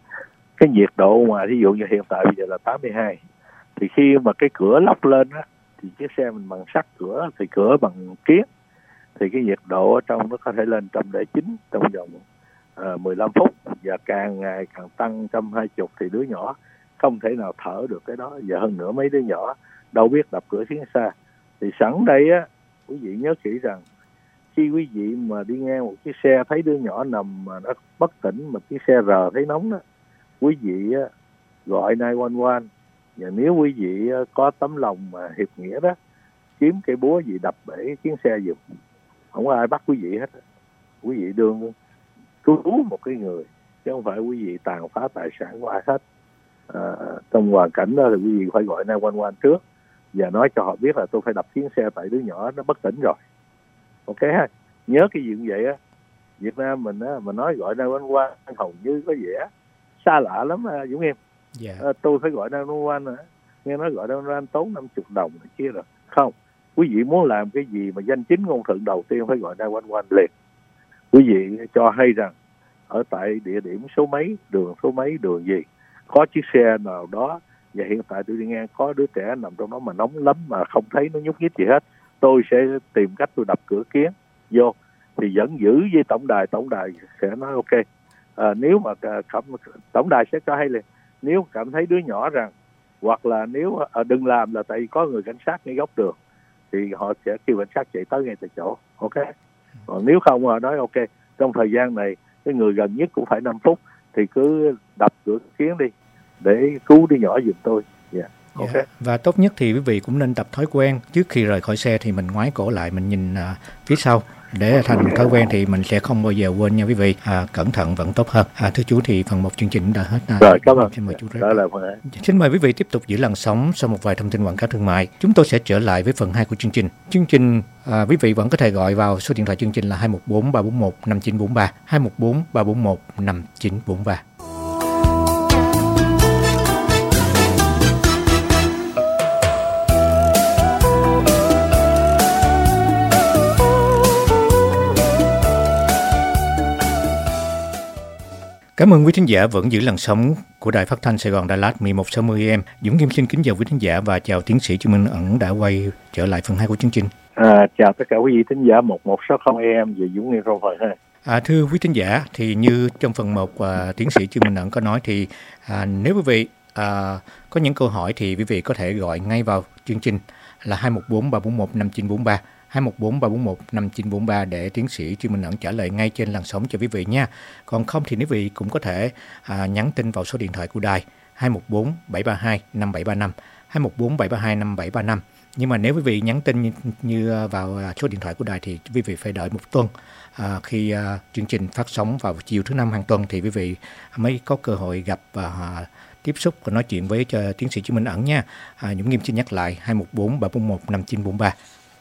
F: cái nhiệt độ mà ví dụ như hiện tại bây giờ là tám mươi hai, thì khi mà cái cửa lóc lên á, thì chiếc xe mình bằng sắt, cửa thì cửa bằng kiếng, thì cái nhiệt độ ở trong nó có thể lên một trăm lẻ chín trong vòng uh, mười lăm phút, và càng ngày càng tăng một trăm hai mươi, thì đứa nhỏ không thể nào thở được cái đó. Và hơn nữa mấy đứa nhỏ đâu biết đập cửa phía xa. Thì sẵn đây á, quý vị nhớ kỹ rằng khi quý vị mà đi ngang một chiếc xe thấy đứa nhỏ nằm mà nó bất tỉnh, mà chiếc xe rờ thấy nóng đó, quý vị á, gọi chín một một. Và nếu quý vị có tấm lòng mà hiệp nghĩa đó, kiếm cây búa gì đập bể chiếc xe giùm, không có ai bắt quý vị hết. Quý vị đương cứu một cái người, chứ không phải quý vị tàn phá tài sản của ai hết. À, trong hoàn cảnh đó thì quý vị phải gọi chín một một trước và nói cho họ biết là tôi phải đập chiếc xe tại đứa nhỏ nó bất tỉnh rồi. Ok ha, nhớ cái gì cũng vậy á. Việt Nam mình á, mà nói gọi chín một một hầu như có vẻ xa lạ lắm à, Dũng Em.
E: Yeah.
F: À, tôi phải gọi chín một một nữa. Nghe nói gọi chín một một tốn năm mươi đồng này kia rồi. Không, quý vị muốn làm cái gì mà danh chính ngôn thuận, đầu tiên phải gọi chín một một liền. Quý vị cho hay rằng ở tại địa điểm số mấy, đường số mấy, đường gì có chiếc xe nào đó, và hiện tại tôi đi ngang có đứa trẻ nằm trong đó mà nóng lắm mà không thấy nó nhúc nhích gì hết, tôi sẽ tìm cách tôi đập cửa kiếng vô, thì vẫn giữ với tổng đài, tổng đài sẽ nói ok. À, nếu mà cảm, tổng đài sẽ cho hay liền. Nếu cảm thấy đứa nhỏ rằng, hoặc là nếu à, đừng làm là tại vì có người cảnh sát ngay góc đường, thì họ sẽ kêu cảnh sát chạy tới ngay tại chỗ. Ok. Còn nếu không họ nói ok, trong thời gian này cái người gần nhất cũng phải năm phút, thì cứ đập cửa kiếng đi để cứu đứa nhỏ giùm tôi. Yeah. Okay.
E: Yeah. Và tốt nhất thì quý vị cũng nên tập thói quen trước khi rời khỏi xe thì mình ngoái cổ lại, mình nhìn uh, phía sau để thành thói quen, thì mình sẽ không bao giờ quên nha quý vị. À, cẩn thận vẫn tốt hơn. À, thưa chú, thì phần một chương trình đã hết. À,
F: rồi, cảm ơn.
E: Xin mời chú.
F: Đó là
E: Xin mời quý vị tiếp tục giữ làn sóng sau một vài thông tin quảng cáo thương mại. Chúng tôi sẽ trở lại với phần hai của chương trình. Chương trình à, quý vị vẫn có thể gọi vào số điện thoại chương trình là hai một bốn ba bốn một năm chín bốn ba, hai một bốn ba bốn một năm chín bốn ba. Cảm ơn quý thính giả vẫn giữ làn sóng của Đài Phát thanh Sài Gòn Đà Lạt mười một sáu mươi A M. Dũng Kim xin kính chào quý thính giả và chào tiến sĩ Trương Minh Ẩn đã quay trở lại phần hai của chương trình.
F: À, chào tất cả quý vị thính giả một một sáu không A M về Dũng Kim trong phần hai.
E: À, thưa quý thính giả, thì như trong phần một à, tiến sĩ Trương Minh Ẩn có nói thì à, nếu quý vị à, có những câu hỏi thì quý vị có thể gọi ngay vào chương trình là hai một bốn ba bốn một năm chín bốn ba. hai một bốn ba bốn một năm chín bốn ba để tiến sĩ Trương Minh Ẩn trả lời ngay trên làn sóng cho quý vị nha. Còn không thì quý vị cũng có thể à, nhắn tin vào số điện thoại của đài hai một bốn bảy ba hai năm bảy ba năm, hai một bốn bảy ba hai năm bảy ba năm. Nhưng mà nếu quý vị nhắn tin như, như vào số điện thoại của đài thì quý vị phải đợi một tuần. À, khi à, chương trình phát sóng vào chiều thứ năm hàng tuần thì quý vị mới có cơ hội gặp và à, tiếp xúc và nói chuyện với cho tiến sĩ Trương Minh Ẩn nha. À, Dũng Nghiêm xin nhắc lại hai một bốn ba bốn một năm chín bốn ba.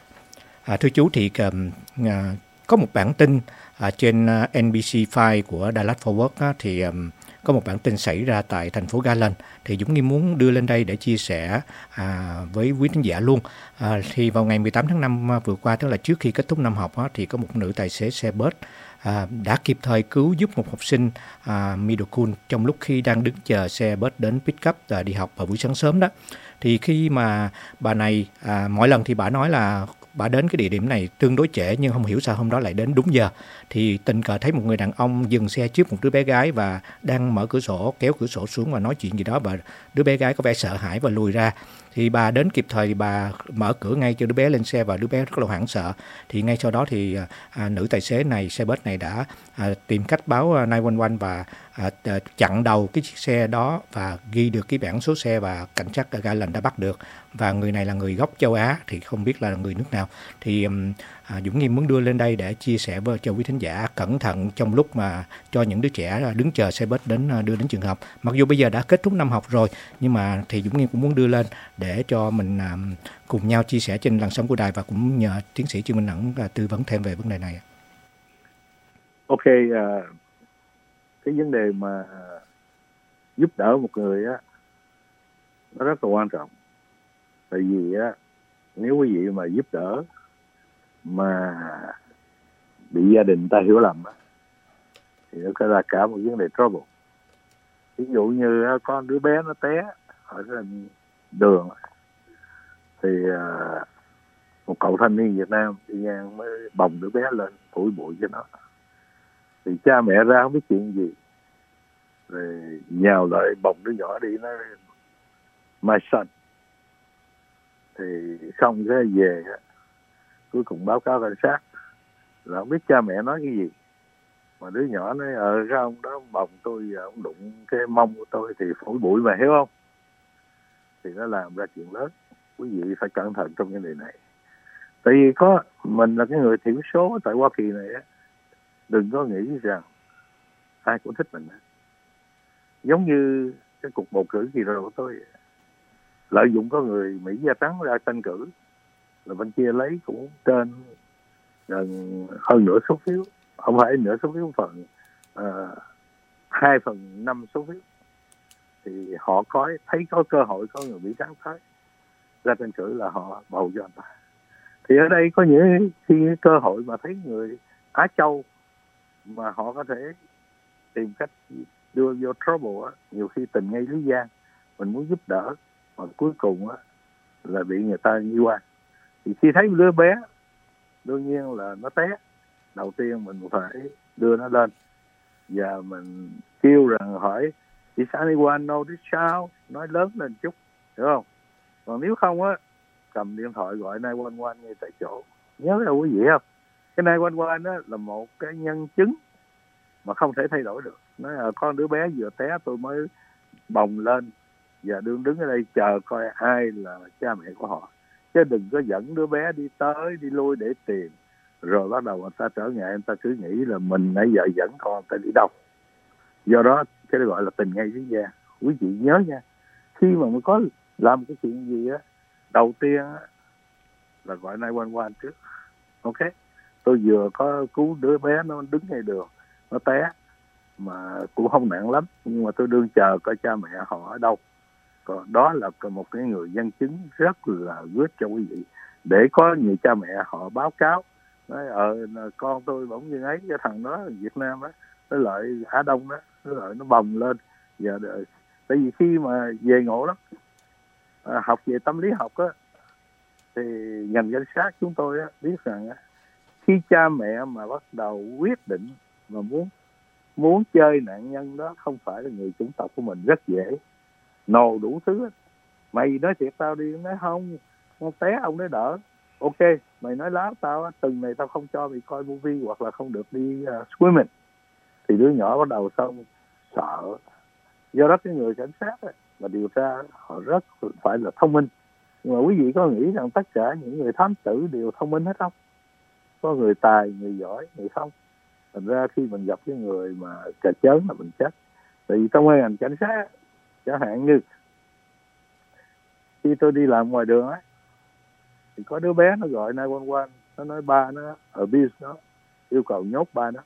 E: À, thưa chú, thì uh, có một bản tin uh, trên uh, en bê xê năm của Dallas Fort Worth uh, thì um, có một bản tin xảy ra tại thành phố Garland, thì Dũng Nghiêm muốn đưa lên đây để chia sẻ uh, với quý thính giả luôn. Uh, thì vào ngày mười tám tháng năm uh, vừa qua, tức là trước khi kết thúc năm học, uh, thì có một nữ tài xế xe bus uh, đã kịp thời cứu giúp một học sinh uh, middle school trong lúc khi đang đứng chờ xe bus đến pick up uh, đi học vào buổi sáng sớm đó. Thì khi mà bà này uh, mỗi lần thì bà nói là bà đến cái địa điểm này tương đối trễ, nhưng không hiểu sao hôm đó lại đến đúng giờ. Thì tình cờ thấy một người đàn ông dừng xe trước một đứa bé gái và đang mở cửa sổ, kéo cửa sổ xuống và nói chuyện gì đó, và đứa bé gái có vẻ sợ hãi và lùi ra. Thì bà đến kịp thời thì bà mở cửa ngay cho đứa bé lên xe, và đứa bé rất là hoảng sợ. Thì ngay sau đó thì à, nữ tài xế này, xe bus này đã à, tìm cách báo chín một một và à, chặn đầu cái chiếc xe đó và ghi được cái bảng số xe, và cảnh sát Garland đã bắt được. Và người này là người gốc châu Á, thì không biết là người nước nào. Thì à, Dũng Nghiêm muốn đưa lên đây để chia sẻ với cho quý thính giả cẩn thận trong lúc mà cho những đứa trẻ đứng chờ xe bus đến đưa đến trường học. Mặc dù bây giờ đã kết thúc năm học rồi, nhưng mà thì Dũng Nghiêm cũng muốn đưa lên để cho mình à, cùng nhau chia sẻ trên làn sóng của đài, và cũng nhờ tiến sĩ Trương Minh Ẩn à, tư vấn thêm về vấn đề này.
F: Ok, uh, cái vấn đề mà giúp đỡ một người á, nó rất là quan trọng. Tại vì á, nếu quý vị mà giúp đỡ mà bị gia đình ta hiểu lầm á, thì nó sẽ ra cả một vấn đề trouble. Ví dụ như á, con đứa bé nó té ở trên đường, thì uh, một cậu thanh niên Việt Nam đi ngang mới bồng đứa bé lên phủi bụi cho nó. Thì cha mẹ ra không biết chuyện gì, rồi nhào lại bồng đứa nhỏ đi, nó my son. Thì xong cái về, cuối cùng báo cáo cảnh sát, là không biết cha mẹ nói cái gì, mà đứa nhỏ nói ờ cái ông đó bồng tôi, ông đụng cái mông của tôi thì phủi bụi mà, hiểu không? Thì nó làm ra chuyện lớn. Quý vị phải cẩn thận trong vấn đề này. Tại vì có mình là cái người thiểu số tại Hoa Kỳ này á, đừng có nghĩ rằng ai cũng thích mình. Giống như cái cuộc bầu cử kỳ rồi của tôi, lợi dụng có người Mỹ da trắng ra tranh cử, là bên kia lấy cũng trên gần hơn nửa số phiếu, không phải nửa số phiếu, phần uh, hai phần năm số phiếu, thì họ có thấy có cơ hội có người Mỹ trắng tới ra tranh cử là họ bầu cho anh ta. Thì ở đây có những khi cơ hội mà thấy người Á Châu mà họ có thể tìm cách đưa vô trouble á, nhiều khi tình ngay lý gian, mình muốn giúp đỡ mà cuối cùng á là bị người ta nghi quan. Thì khi thấy đứa bé, đương nhiên là nó té, đầu tiên mình phải đưa nó lên và mình kêu rằng hỏi is anyone know this child, nói lớn lên chút, hiểu không? Còn nếu không á, cầm điện thoại gọi nine one one ngay tại chỗ. Nhớ là quý vị không, cái nine one one đó là một cái nhân chứng mà không thể thay đổi được. Nói là con đứa bé vừa té tôi mới bồng lên và đương đứng ở đây chờ coi ai là cha mẹ của họ, chứ đừng có dẫn đứa bé đi tới đi lui để tìm, rồi bắt đầu người ta trở ngại, người ta cứ nghĩ là mình nãy giờ dẫn con ta đi đâu. Do đó cái đó gọi là tình ngay dưới da. Quý vị nhớ nha, khi mà mới có làm cái chuyện gì á, đầu tiên á là gọi nine one one trước. Ok, tôi vừa có cứu đứa bé nó đứng ngay đường, nó té mà cũng không nặng lắm, nhưng mà tôi đương chờ coi cha mẹ họ ở đâu. Còn đó là một cái người nhân chứng rất là good cho quý vị, để có nhiều cha mẹ họ báo cáo nói ờ con tôi bỗng như ấy, cái thằng đó Việt Nam á, cái lợi Á Đông đó, cái lợi nó bồng lên. Giờ đợi. Tại vì khi mà về ngộ lắm, à, học về tâm lý học á, thì ngành cảnh sát chúng tôi á, biết rằng á, khi cha mẹ mà bắt đầu quyết định mà muốn muốn chơi nạn nhân đó không phải là người chủng tộc của mình, rất dễ nồ đủ thứ. Mày nói thiệt tao đi, nói không, con té ông nói đỡ. Ok, mày nói láo tao, từng này tao không cho mày coi movie hoặc là không được đi uh, swimming. Thì đứa nhỏ bắt đầu xong sợ. Do đó cái người cảnh sát ấy, mà điều tra họ rất phải là thông minh. Nhưng mà quý vị có nghĩ rằng tất cả những người thám tử đều thông minh hết không? Có người tài, người giỏi, người không. Thành ra khi mình gặp cái người mà cà chớn là mình chết. Tại vì trong ngành cảnh sát, chẳng hạn như khi tôi đi làm ngoài đường á, thì có đứa bé nó gọi nine one one, nó nói ba nó abuse nó, yêu cầu nhốt ba nó.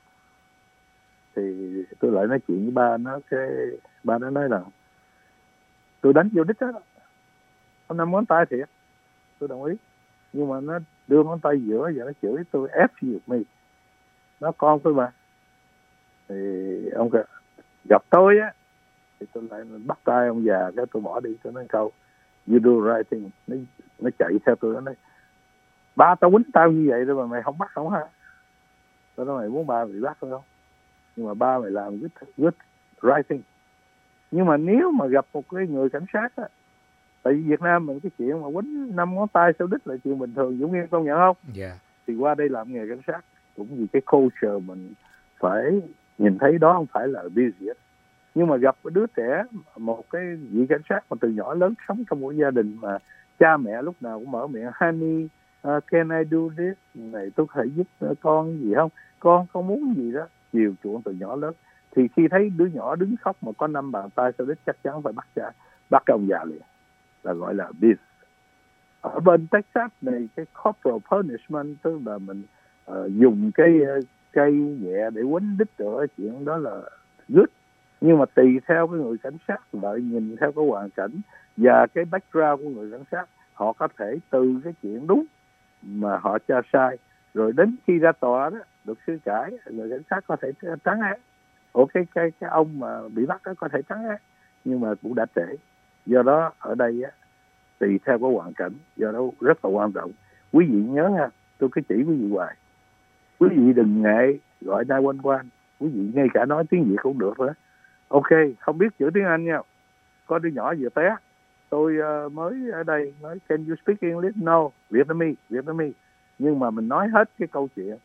F: Thì tôi lại nói chuyện với ba nó, cái ba nó nói là tôi đánh vô đích đó, nó năm ngón tay thiệt, tôi đồng ý. Nhưng mà nó đưa ngón tay giữa và nó chửi tôi ép you me, nó con tôi mà. Thì ông gặp tôi á, thì tôi lại bắt tay ông già, cái tôi bỏ đi, tôi nói câu you do right thing. Nó, nó chạy theo tôi, nó nói ba tao quýnh tao như vậy rồi mà mày không bắt không hả? Tôi nói mày muốn ba bị bắt phải không? Nhưng mà ba mày làm good, good right thing. Nhưng mà nếu mà gặp một cái người cảnh sát á, tại vì Việt Nam mình cái chuyện mà quýnh năm ngón tay sau đít là chuyện bình thường, Dũng Nghiên công nhận không?
E: Yeah.
F: Thì qua đây làm nghề cảnh sát cũng vì cái culture mình phải nhìn thấy đó không phải là abuse. Nhưng mà gặp một đứa trẻ, một cái vị cảnh sát mà từ nhỏ lớn sống trong một gia đình mà cha mẹ lúc nào cũng mở miệng honey, uh, can I do this? Này tôi có thể giúp con gì không? Con con muốn gì đó, chiều chuộng từ nhỏ lớn. Thì khi thấy đứa nhỏ đứng khóc mà có năm bàn tay sau đít, chắc chắn phải bắt cha, bắt ông già liền, là gọi là abuse. Ở bên Texas này, cái corporal punishment, tức là mình uh, dùng cái uh, cây nhẹ để quýnh đít, rồi chuyện đó là good. Nhưng mà tùy theo cái người cảnh sát, đợi nhìn theo cái hoàn cảnh và cái background của người cảnh sát, họ có thể từ cái chuyện đúng mà họ cho sai, rồi đến khi ra tòa đó, luật sư cãi, người cảnh sát có thể trắng án. Ok, cái, cái cái ông mà bị bắt đó có thể trắng án, nhưng mà cũng đã trễ. Do đó ở đây á, tùy theo cái hoàn cảnh, do đó rất là quan trọng. Quý vị nhớ nha, tôi cứ chỉ quý vị hoài, quý vị đừng ngại gọi nine one one, quý vị ngay cả nói tiếng Việt cũng được nữa. Ok, không biết chữ tiếng Anh nha, có đứa nhỏ vừa té, tôi uh, mới ở đây nói can you speak English? No, Vietnamese, Vietnamese. Nhưng mà mình nói hết cái câu chuyện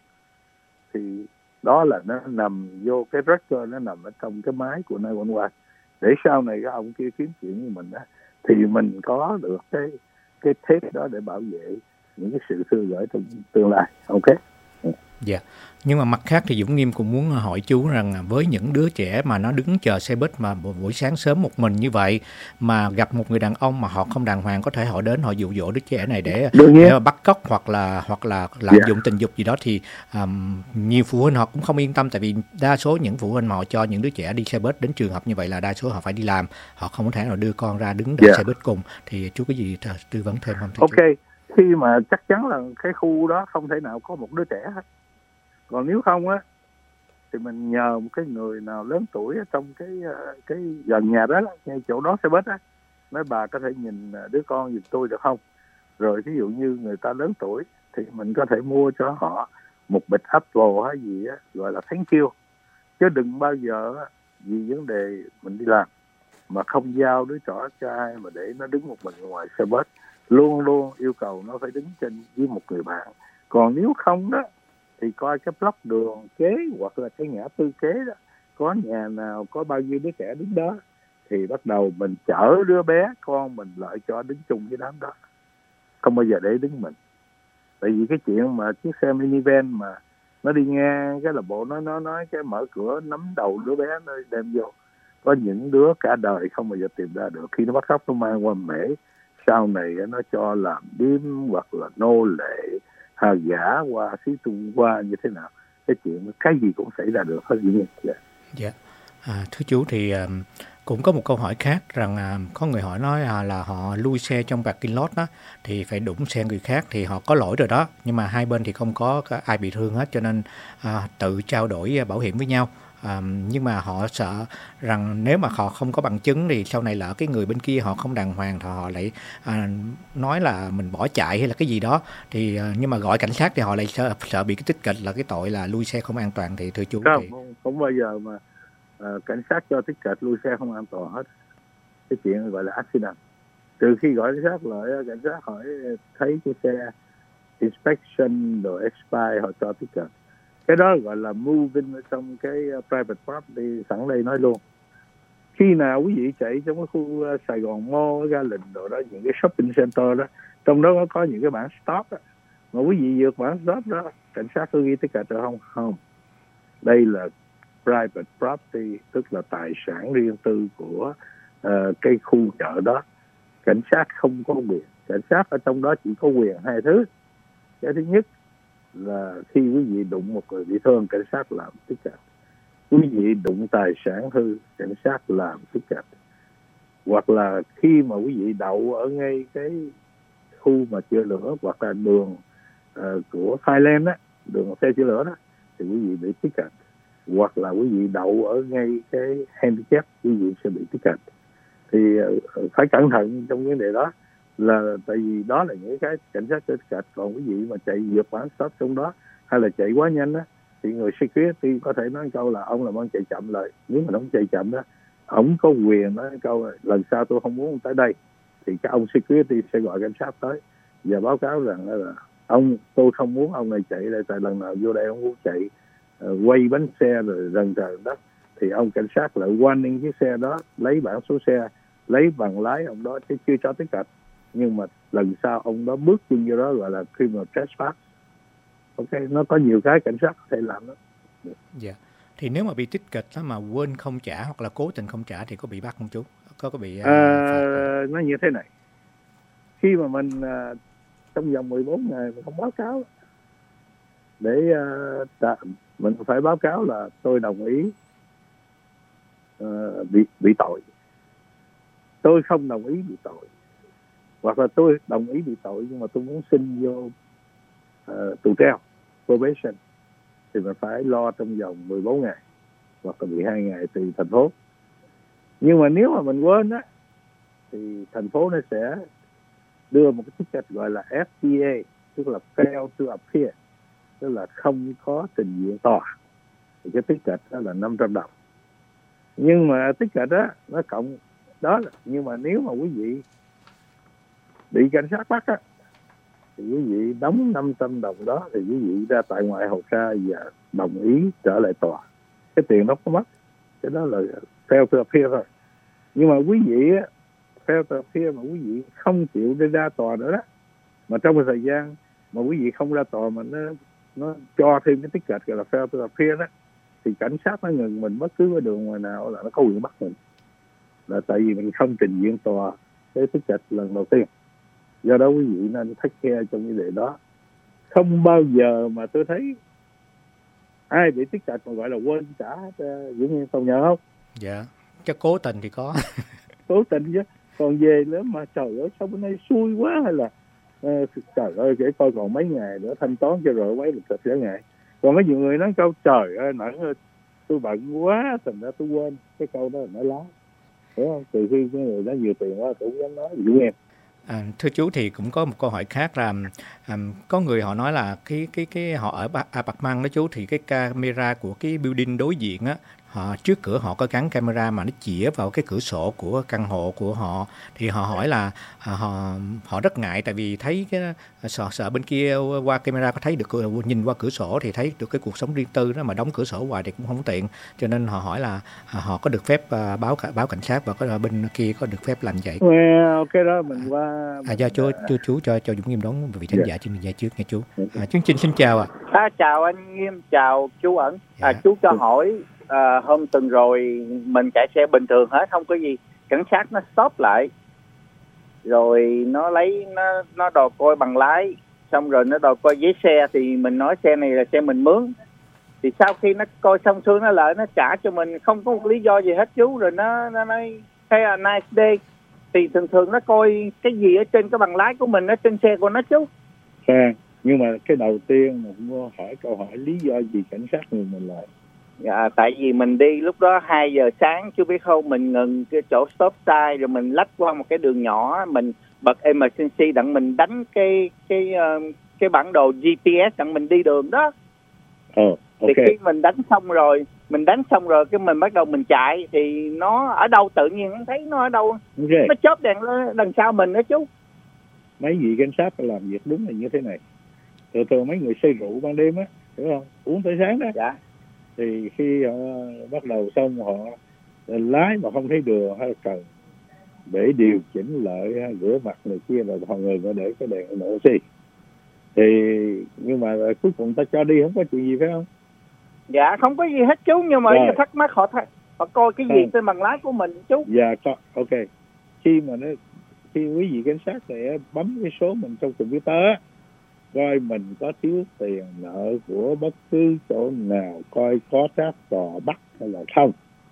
F: thì đó là nó nằm vô cái record, nó nằm ở trong cái máy của nine one one, để sau này cái ông kia kiếm chuyện như mình đó, thì mình có được cái cái tape đó để bảo vệ những cái sự thư gửi trong tương lai. Ok.
E: Dạ. Yeah. Nhưng mà mặt khác thì Dũng Nghiêm cũng muốn hỏi chú rằng với những đứa trẻ mà nó đứng chờ xe buýt mà buổi sáng sớm một mình như vậy, mà gặp một người đàn ông mà họ không đàng hoàng, có thể họ đến họ dụ dỗ đứa trẻ này để, để bắt cóc hoặc là hoặc là lạm dụng yeah. tình dục gì đó, thì um, nhiều phụ huynh họ cũng không yên tâm, tại vì đa số những phụ huynh mà họ cho những đứa trẻ đi xe buýt đến trường học như vậy là đa số họ phải đi làm, họ không có thể nào đưa con ra đứng đợi yeah. xe buýt cùng. Thì chú có gì tư vấn thêm không?
F: Ok, chú? Khi mà chắc chắn là cái khu đó không thể nào có một đứa trẻ hết. Còn nếu không á, thì mình nhờ một cái người nào lớn tuổi ở trong cái cái gần nhà đó, ngay chỗ đó xe buýt á, nói bà có thể nhìn đứa con giùm tôi được không? Rồi ví dụ như người ta lớn tuổi thì mình có thể mua cho họ một bịch apple hay gì á, gọi là thank you. Chứ đừng bao giờ á, vì vấn đề mình đi làm mà không giao đứa trẻ cho ai mà để nó đứng một mình ngoài xe buýt. Luôn luôn yêu cầu nó phải đứng trên với một người bạn. Còn nếu không đó, thì coi cái block đường kế hoặc là cái ngã tư kế đó, có nhà nào có bao nhiêu đứa trẻ đứng đó, thì bắt đầu mình chở đứa bé con mình lại cho đứng chung với đám đó, không bao giờ để đứng mình. Tại vì cái chuyện mà chiếc xe minivan mà nó đi ngang cái là bộ nó nó nói cái mở cửa nắm đầu đứa bé nó đem vô, có những đứa cả đời không bao giờ tìm ra được. Khi nó bắt cóc nó mang qua Mễ, sau này nó cho làm điếm hoặc là nô lệ, hà gã qua xí tung qua như thế nào, cái chuyện cái gì cũng xảy ra được hết. Dạ.
E: Dạ. À, thưa chú thì uh, cũng có một câu hỏi khác rằng uh, có người hỏi nói uh, là họ lui xe trong parking lot đó thì phải đụng xe người khác thì họ có lỗi rồi đó, nhưng mà hai bên thì không có ai bị thương hết, cho nên uh, tự trao đổi bảo hiểm với nhau. À, nhưng mà họ sợ rằng nếu mà họ không có bằng chứng thì sau này lỡ cái người bên kia họ không đàng hoàng thì họ lại à, nói là mình bỏ chạy hay là cái gì đó, thì à, nhưng mà gọi cảnh sát thì họ lại sợ, sợ bị cái tích kịch là cái tội là lui xe không an toàn. Thì thưa chú
F: không,
E: thì...
F: không, không bao giờ mà à, cảnh sát cho tích kịch lui xe không an toàn hết. Cái chuyện gọi là accident, từ khi gọi cảnh sát lại cảnh sát hỏi thấy cái xe inspection rồi expire họ cho tích kịch. Cái đó gọi là moving trong cái private property. Sẵn đây nói luôn, khi nào quý vị chạy trong cái khu Sài Gòn Mall, Garden đồ đó, những cái shopping center đó, trong đó có, có những cái bảng stop đó, mà quý vị vượt bảng stop đó, cảnh sát có ghi tất cả được không? Không. Đây là private property, tức là tài sản riêng tư của uh, cái khu chợ đó. Cảnh sát không có quyền. Cảnh sát ở trong đó chỉ có quyền hai thứ. Cái thứ nhất là khi quý vị đụng một người bị thương, cảnh sát làm tất cả. Quý vị đụng tài sản hư, cảnh sát làm tất cả. Hoặc là khi mà quý vị đậu ở ngay cái khu mà chữa lửa hoặc là đường uh, của Thailand á, đường xe chữa lửa đó, thì quý vị bị tất cả. Hoặc là quý vị đậu ở ngay cái handicap, quý vị sẽ bị tất cả. Thì uh, phải cẩn thận trong vấn đề đó, là tại vì đó là những cái cảnh sát tất cả. Còn quý vị mà chạy vượt bản stop trong đó hay là chạy quá nhanh á, thì người security có thể nói câu là ông làm ơn chạy chậm lại. Nếu mà ông chạy chậm đó, ông có quyền nói câu là lần sau tôi không muốn ông tới đây, thì các ông security sẽ gọi cảnh sát tới và báo cáo rằng là ông tôi không muốn ông này chạy lại, tại lần nào vô đây ông muốn chạy uh, quay bánh xe rồi rần rần đất, thì ông cảnh sát lại warning chiếc xe đó, lấy bản số xe, lấy bằng lái ông đó, chứ chưa cho tất cả. Nhưng mà lần sau ông đó bước chân vô đó gọi là criminal trespass. Ok, nó có nhiều cái cảnh sát có thể làm đó.
E: Dạ. Yeah. Thì nếu mà bị tích kịch đó mà quên không trả hoặc là cố tình không trả thì có bị bắt không chú? Có có bị? Uh,
F: à, nó như thế này. Khi mà mình uh, trong vòng mười bốn ngày mình không báo cáo, để uh, ta, mình phải báo cáo là tôi đồng ý uh, bị bị tội. Tôi không đồng ý bị tội, hoặc là tôi đồng ý bị tội nhưng mà tôi muốn xin vô uh, tù treo, probation, thì mình phải lo trong vòng mười bốn ngày hoặc là mười hai ngày tùy thành phố. Nhưng mà nếu mà mình quên á thì thành phố nó sẽ đưa một cái ticket gọi là F T A, tức là fail to appear, tức là không có trình diện tòa, thì cái ticket đó là năm trăm đồng. Nhưng mà ticket đó nó cộng đó là, nhưng mà nếu mà quý vị bị cảnh sát bắt á thì quý vị đóng năm trăm đồng đó, thì quý vị ra tại ngoại hồ sa và đồng ý trở lại tòa. Cái tiền đó có mất, cái đó là fail to appear thôi. Nhưng mà quý vị á, fail to appear mà quý vị không chịu đi ra tòa nữa đó, mà trong một thời gian mà quý vị không ra tòa mà nó nó cho thêm cái ticket gọi là fail to appear đó, thì cảnh sát nó ngừng mình bất cứ cái đường ngoài nào là nó có quyền bắt mình, là tại vì mình không trình diện tòa cái ticket lần đầu tiên. Do đó quý vị nên take care trong vấn đề đó. Không bao giờ mà tôi thấy ai bị ticket mà gọi là quên trả uh, Dũng Hiên Tông, nhớ không?
E: Dạ, chắc cố tình thì có.
F: Cố tình chứ. Còn về nữa mà trời ơi sao bữa nay xui quá, hay là uh, trời ơi để coi còn mấy ngày nữa thanh toán cho rồi mấy lịch sử ngày. Còn mấy nhiều người nói câu trời ơi nặng ơi tôi bận quá thành ra tôi quên, cái câu đó là nói láo, hiểu không? Từ khi cái người đó nhiều tiền quá tôi không dám nói gì em.
E: À, thưa chú, thì cũng có một câu hỏi khác là à, có người họ nói là cái cái cái họ ở apartment đó chú, thì cái camera của cái building đối diện á, họ trước cửa họ có gắn camera mà nó chĩa vào cái cửa sổ của căn hộ của họ, thì họ hỏi là à, họ họ rất ngại tại vì thấy cái sợ sợ bên kia qua camera có thấy được, nhìn qua cửa sổ thì thấy được cái cuộc sống riêng tư đó, mà đóng cửa sổ hoài thì cũng không tiện, cho nên họ hỏi là à, họ có được phép à, báo báo cảnh sát và có bên kia có được phép làm vậy.
F: Well, cái đó mình qua
E: À, do chú, chú, chú cho cho Dũng Nghiêm đón vị khán giả trên dây trước nghe chú. À, chương trình xin chào ạ.
H: À. À, chào anh Nghiêm, chào chú Ẩn. À, dạ. Chú cho hỏi à, hôm tuần rồi mình chạy xe bình thường hết, không có gì, cảnh sát nó stop lại, rồi nó lấy nó nó đòi coi bằng lái, xong rồi nó đòi coi giấy xe, thì mình nói xe này là xe mình mướn. Thì sau khi nó coi xong xuôi nó lại nó trả cho mình không có một lý do gì hết chú, rồi nó nó nói hey a nice day. Thì thường thường nó coi cái gì ở trên cái bằng lái của mình, ở trên xe của nó chú.
F: À, nhưng mà cái đầu tiên mình cũng hỏi câu hỏi lý do gì cảnh sát người mình lại.
H: Dạ, tại vì mình đi lúc đó hai giờ sáng chú biết không, mình ngừng cái chỗ stop sign rồi mình lách qua một cái đường nhỏ, mình bật emergency đặng mình đánh cái cái uh, cái bản đồ G P S đặng mình đi đường đó.
F: Oh, okay.
H: Thì khi mình đánh xong rồi, mình đánh xong rồi cái mình bắt đầu mình chạy, thì nó ở đâu tự nhiên không thấy nó ở đâu, okay. Nó chớp đèn lên đằng sau mình đó chú.
F: Mấy vị cảnh sát làm việc đúng là như thế này. Thường thường mấy người say rượu ban đêm á, hiểu không, uống tới sáng đó.
H: Dạ.
F: Thì khi họ bắt đầu xong họ lái mà không thấy đường hay là cần để điều chỉnh lại rửa mặt này kia là họ người họ để cái đèn nổ xì. Thì nhưng mà cuối cùng ta cho đi không có chuyện gì phải không?
H: Dạ không có gì hết chú, nhưng mà
F: rồi.
H: Thắc mắc họ th- họ coi cái gì không. Trên bằng lái của mình chú.
F: Dạ có, ok. Khi mà nó khi quý vị cảnh sát này bấm cái số mình trong computer, coi mình có thiếu tiền nợ của bất cứ chỗ nào, coi có trác tòa bắt hay là không.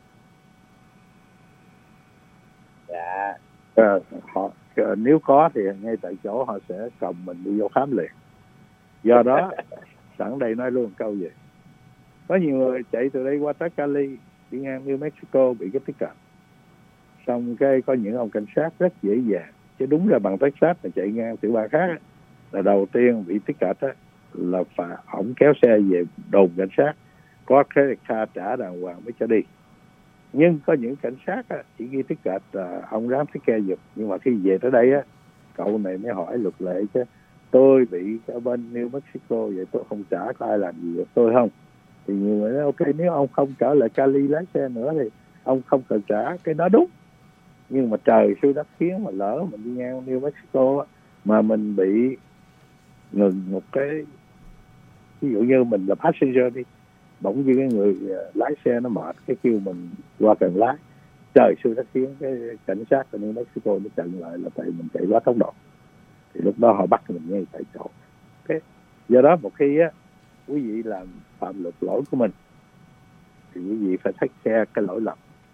H: Dạ.
F: À, họ nếu có thì ngay tại chỗ họ sẽ cầm mình đi vô khám liền. Do đó sẵn đây nói luôn câu gì, có nhiều người chạy từ đây qua tới Cali đi ngang New Mexico bị cái ticket, xong cái có những ông cảnh sát rất dễ dàng, chứ đúng là bằng Texas là chạy ngang tiểu bang khác là đầu tiên bị ticket á là phải ổng kéo xe về đồn cảnh sát, có credit card trả đàng hoàng mới cho đi. Nhưng có những cảnh sát á, chỉ ghi ticket là ông ráng take care giùm, nhưng mà khi về tới đây á, cậu này mới hỏi luật lệ chứ, tôi bị ở bên New Mexico vậy tôi không trả, có ai làm gì được tôi không? Thì nhiều người nói ok, nếu ông không trở lại Cali lái xe nữa thì ông không cần trả, cái đó đúng. Nhưng mà trời xui đất khiến mà lỡ mình đi ngang New Mexico á, mà mình bị ngừng một cái, ví dụ như mình là passenger đi, bỗng như cái người lái xe nó mệt, cái kêu mình qua cần lái, trời xui đất khiến cái cảnh sát ở New Mexico nó chặn lại là tại mình chạy quá tốc độ, thì lúc đó họ bắt mình ngay tại chỗ. Okay. Do đó một khi á quý vị làm phạm luật lỗi của mình thì quý vị phải take care cái lỗi lầm.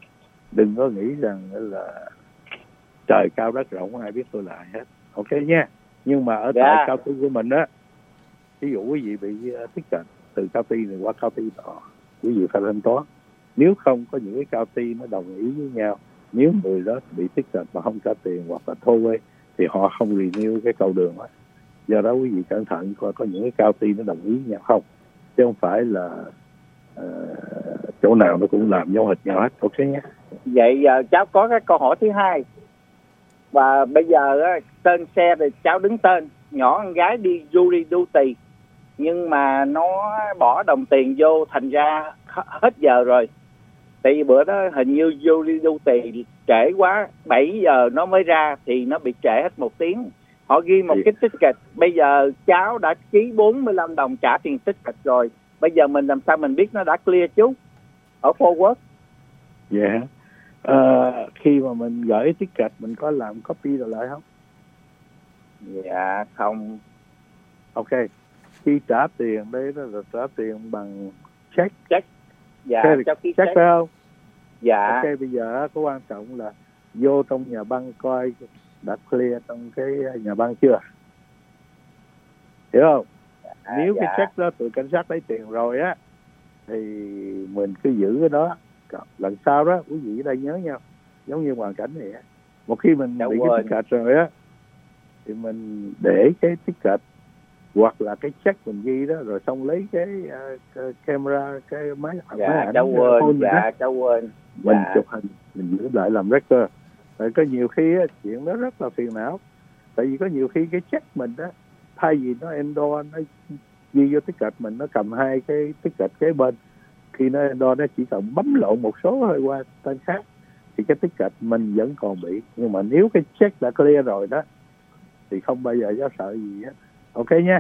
F: đừng có nghĩ rằng là trời cao đất rộng ai biết tôi là ai hết, ok nha. Nhưng mà ở tại
H: Dạ.
F: cao ty của mình á, ví dụ quý vị bị uh, tiếp cận từ cao ty này qua cao ty nọ, quý vị phải thanh toán. Nếu không có những cái cao ty nó đồng ý với nhau, nếu người đó bị tiếp cận mà không trả tiền hoặc là thô quê thì họ không renew cái cầu đường đó. Do đó quý vị cẩn thận coi có những cái cao ty nó đồng ý với nhau không, chứ không phải là uh, chỗ nào nó cũng làm nhau hệt nhau hết, ok nhé.
H: Vậy giờ cháu có cái câu hỏi thứ hai. Và bây giờ á, tên xe thì cháu đứng tên, nhỏ con gái đi jury duty, nhưng mà nó bỏ đồng tiền vô thành ra hết giờ rồi. Tại vì bữa đó hình như jury duty trễ quá, bảy giờ nó mới ra thì nó bị trễ hết một tiếng. Họ ghi một cái ticket, bây giờ cháu đã ký bốn mươi lăm đồng trả tiền ticket rồi. Bây giờ mình làm sao mình biết nó đã clear chú? Ở forward.
F: Dạ. Yeah. Uh, khi mà mình gửi ticket mình có làm copy rồi lại không?
H: Dạ không.
F: Ok. Khi trả tiền đấy đó là trả tiền bằng check.
H: Check. Dạ.
F: Okay,
H: cho ký
F: check, check phải không?
H: Dạ.
F: Ok, bây giờ có quan trọng là vô trong nhà băng coi đã clear trong cái nhà băng chưa, hiểu không? À, nếu dạ. cái check đó tụi cảnh sát lấy tiền rồi á thì mình cứ giữ cái đó. Lần sau đó quý vị ở đây nhớ nhau, giống như hoàn cảnh này á, một khi mình
H: dạ
F: bị
H: quên.
F: cái ticket rồi á thì mình để cái ticket hoặc là cái check mình ghi đó rồi xong lấy cái uh, camera, cái máy
H: dạ,
F: máy ảnh
H: cháu quên, dạ
F: đó.
H: cháu quên
F: Mình
H: dạ.
F: chụp hình mình giữ lại làm record. Tại có nhiều khi á, chuyện đó rất là phiền não. Tại vì có nhiều khi cái check mình đó thay vì nó endorse nó ghi vô ticket mình, nó cầm hai cái ticket kế bên, khi nó endorse nó chỉ cần bấm lộn một số hơi qua tên khác thì cái ticket mình vẫn còn bị. Nhưng mà nếu cái check đã clear rồi đó thì không bao giờ có sợ gì hết, ok nha.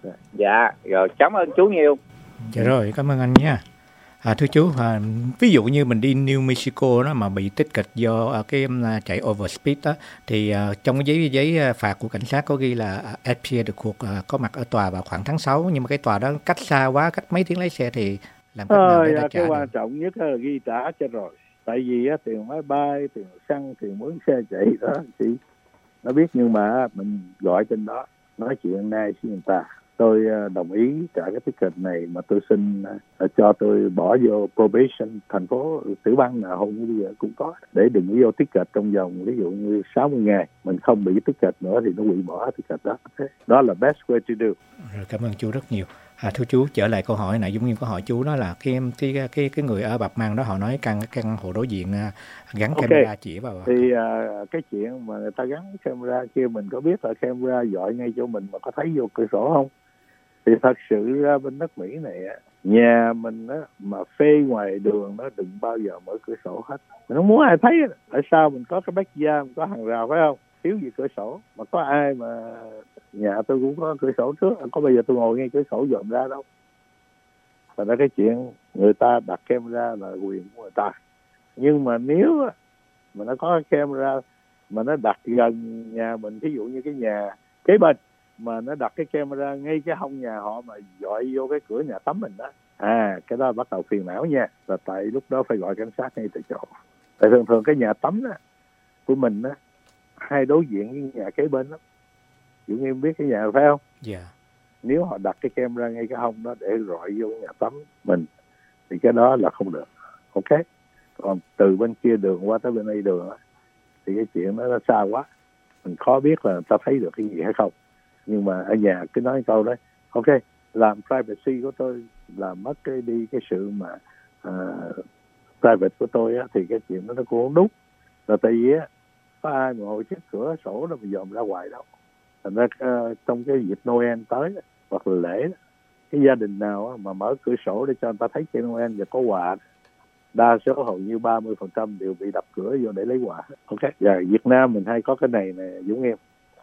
H: Dạ rồi, cảm ơn chú nhiều.
E: Dạ rồi, cảm ơn anh nha. À, thưa chú, à, ví dụ như mình đi New Mexico đó mà bị ticket do à, cái um, chạy overspeed đó, thì à, trong cái giấy giấy phạt của cảnh sát có ghi là uh, appear the court, uh, có mặt ở tòa vào khoảng tháng sáu, nhưng mà cái tòa đó cách xa quá, cách mấy tiếng lái xe thì làm cách nào để
F: à,
E: trả
F: cái
E: được?
F: quan trọng nhất là ghi trả cho rồi. Tại vì á, tiền máy bay, tiền xăng, tiền mướn xe chạy đó chị nó biết, nhưng mà mình gọi trên đó nói chuyện nay với người ta, tôi đồng ý trả cái ticket này mà tôi xin uh, cho tôi bỏ vô probation. Thành phố Tiểu Bang nào hầu như bây giờ cũng có, để đừng có vô ticket trong vòng ví dụ như sáu mươi ngày mình không bị ticket nữa thì nó bị bỏ ticket đó. Đó là best way to do.
E: Rồi, cảm ơn chú rất nhiều. À, thưa chú, trở lại câu hỏi này, Dũng Nghiêm có hỏi chú đó là cái cái cái cái người ở Bạch Mang đó họ nói căn căn hộ đối diện gắn
F: okay.
E: camera chỉ vào.
F: Thì uh, cái chuyện mà người ta gắn camera kia mình có biết là camera dọi ngay chỗ mình mà có thấy vô cửa sổ không? Thì thật sự ra bên nước Mỹ này nhà mình á, mà phê ngoài đường nó đừng bao giờ mở cửa sổ hết. Mình không muốn ai thấy. Tại sao mình có cái backyard, có hàng rào phải không? Thiếu gì cửa sổ. Mà có ai mà nhà tôi cũng có cửa sổ trước, có bây giờ tôi ngồi ngay cửa sổ dòm ra đâu. Thành ra cái chuyện người ta đặt camera là quyền của người ta. Nhưng mà nếu mà nó có camera mà nó đặt gần nhà mình, ví dụ như cái nhà kế bên mà nó đặt cái camera ngay cái hông nhà họ mà dọi vô cái cửa nhà tắm mình đó, à cái đó bắt đầu phiền não nha. Là tại lúc đó phải gọi cảnh sát ngay tại chỗ. Tại thường thường cái nhà tắm đó của mình đó hay đối diện với nhà kế bên đó. Dũng Nghiêm biết cái nhà phải không?
E: Dạ. Yeah.
F: Nếu họ đặt cái camera ngay cái hông đó để rọi vô nhà tắm mình thì cái đó là không được, ok. Còn từ bên kia đường qua tới bên đây đường đó, thì cái chuyện đó nó xa quá, mình khó biết là ta thấy được cái gì hay không. Nhưng mà ở nhà cứ nói câu đó, ok, làm privacy của tôi, làm mất cái đi cái sự mà uh, private của tôi á, thì cái chuyện đó nó cũng không đúng. Là tại vì á, có ai mà ngồi trước cửa sổ đó mà dòm ra ngoài đâu. Thành ra uh, trong cái dịp Noel tới đó, hoặc là lễ đó, cái gia đình nào á, mà mở cửa sổ để cho người ta thấy cây Noel và có quà, đa số hầu như ba mươi phần trăm đều bị đập cửa vô để lấy quà. Ok. Và Việt Nam mình hay có cái này nè Dũng Nghiêm.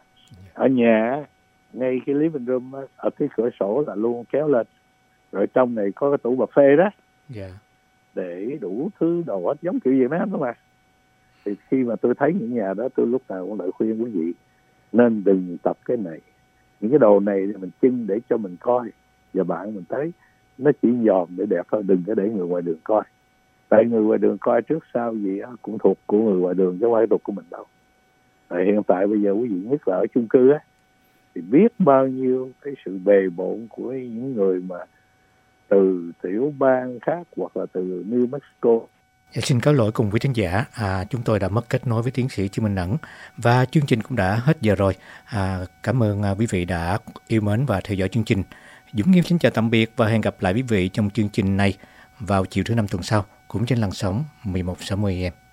F: Ở nhà ngay cái living room á, ở cái cửa sổ là luôn kéo lên, rồi trong này có cái tủ buffet đó.
E: Yeah.
F: Để đủ thứ đồ hết, giống kiểu Việt Nam đó mà. Thì khi mà tôi thấy những nhà đó, tôi lúc nào cũng lời khuyên quý vị nên đừng tập cái này. Những cái đồ này thì mình trưng để cho mình coi, và bạn mình thấy nó chỉ dòm để đẹp thôi, đừng có để người ngoài đường coi. Tại người ngoài đường coi trước sau gì đó, cũng thuộc của người ngoài đường chứ không phải thuộc của mình đâu. Tại hiện tại bây giờ quý vị nhất là ở chung cư á, thì biết bao nhiêu cái sự bề bộn của những người mà từ tiểu bang khác hoặc là từ New Mexico.
E: Dạ, xin cáo lỗi cùng quý khán giả, à, chúng tôi đã mất kết nối với tiến sĩ Trương Minh Ẩn và chương trình cũng đã hết giờ rồi. À, cảm ơn à, quý vị đã yêu mến và theo dõi chương trình. Dũng Nghiêm xin chào tạm biệt và hẹn gặp lại quý vị trong chương trình này vào chiều thứ năm tuần sau cũng trên làn sóng mười một sáu mươi A M.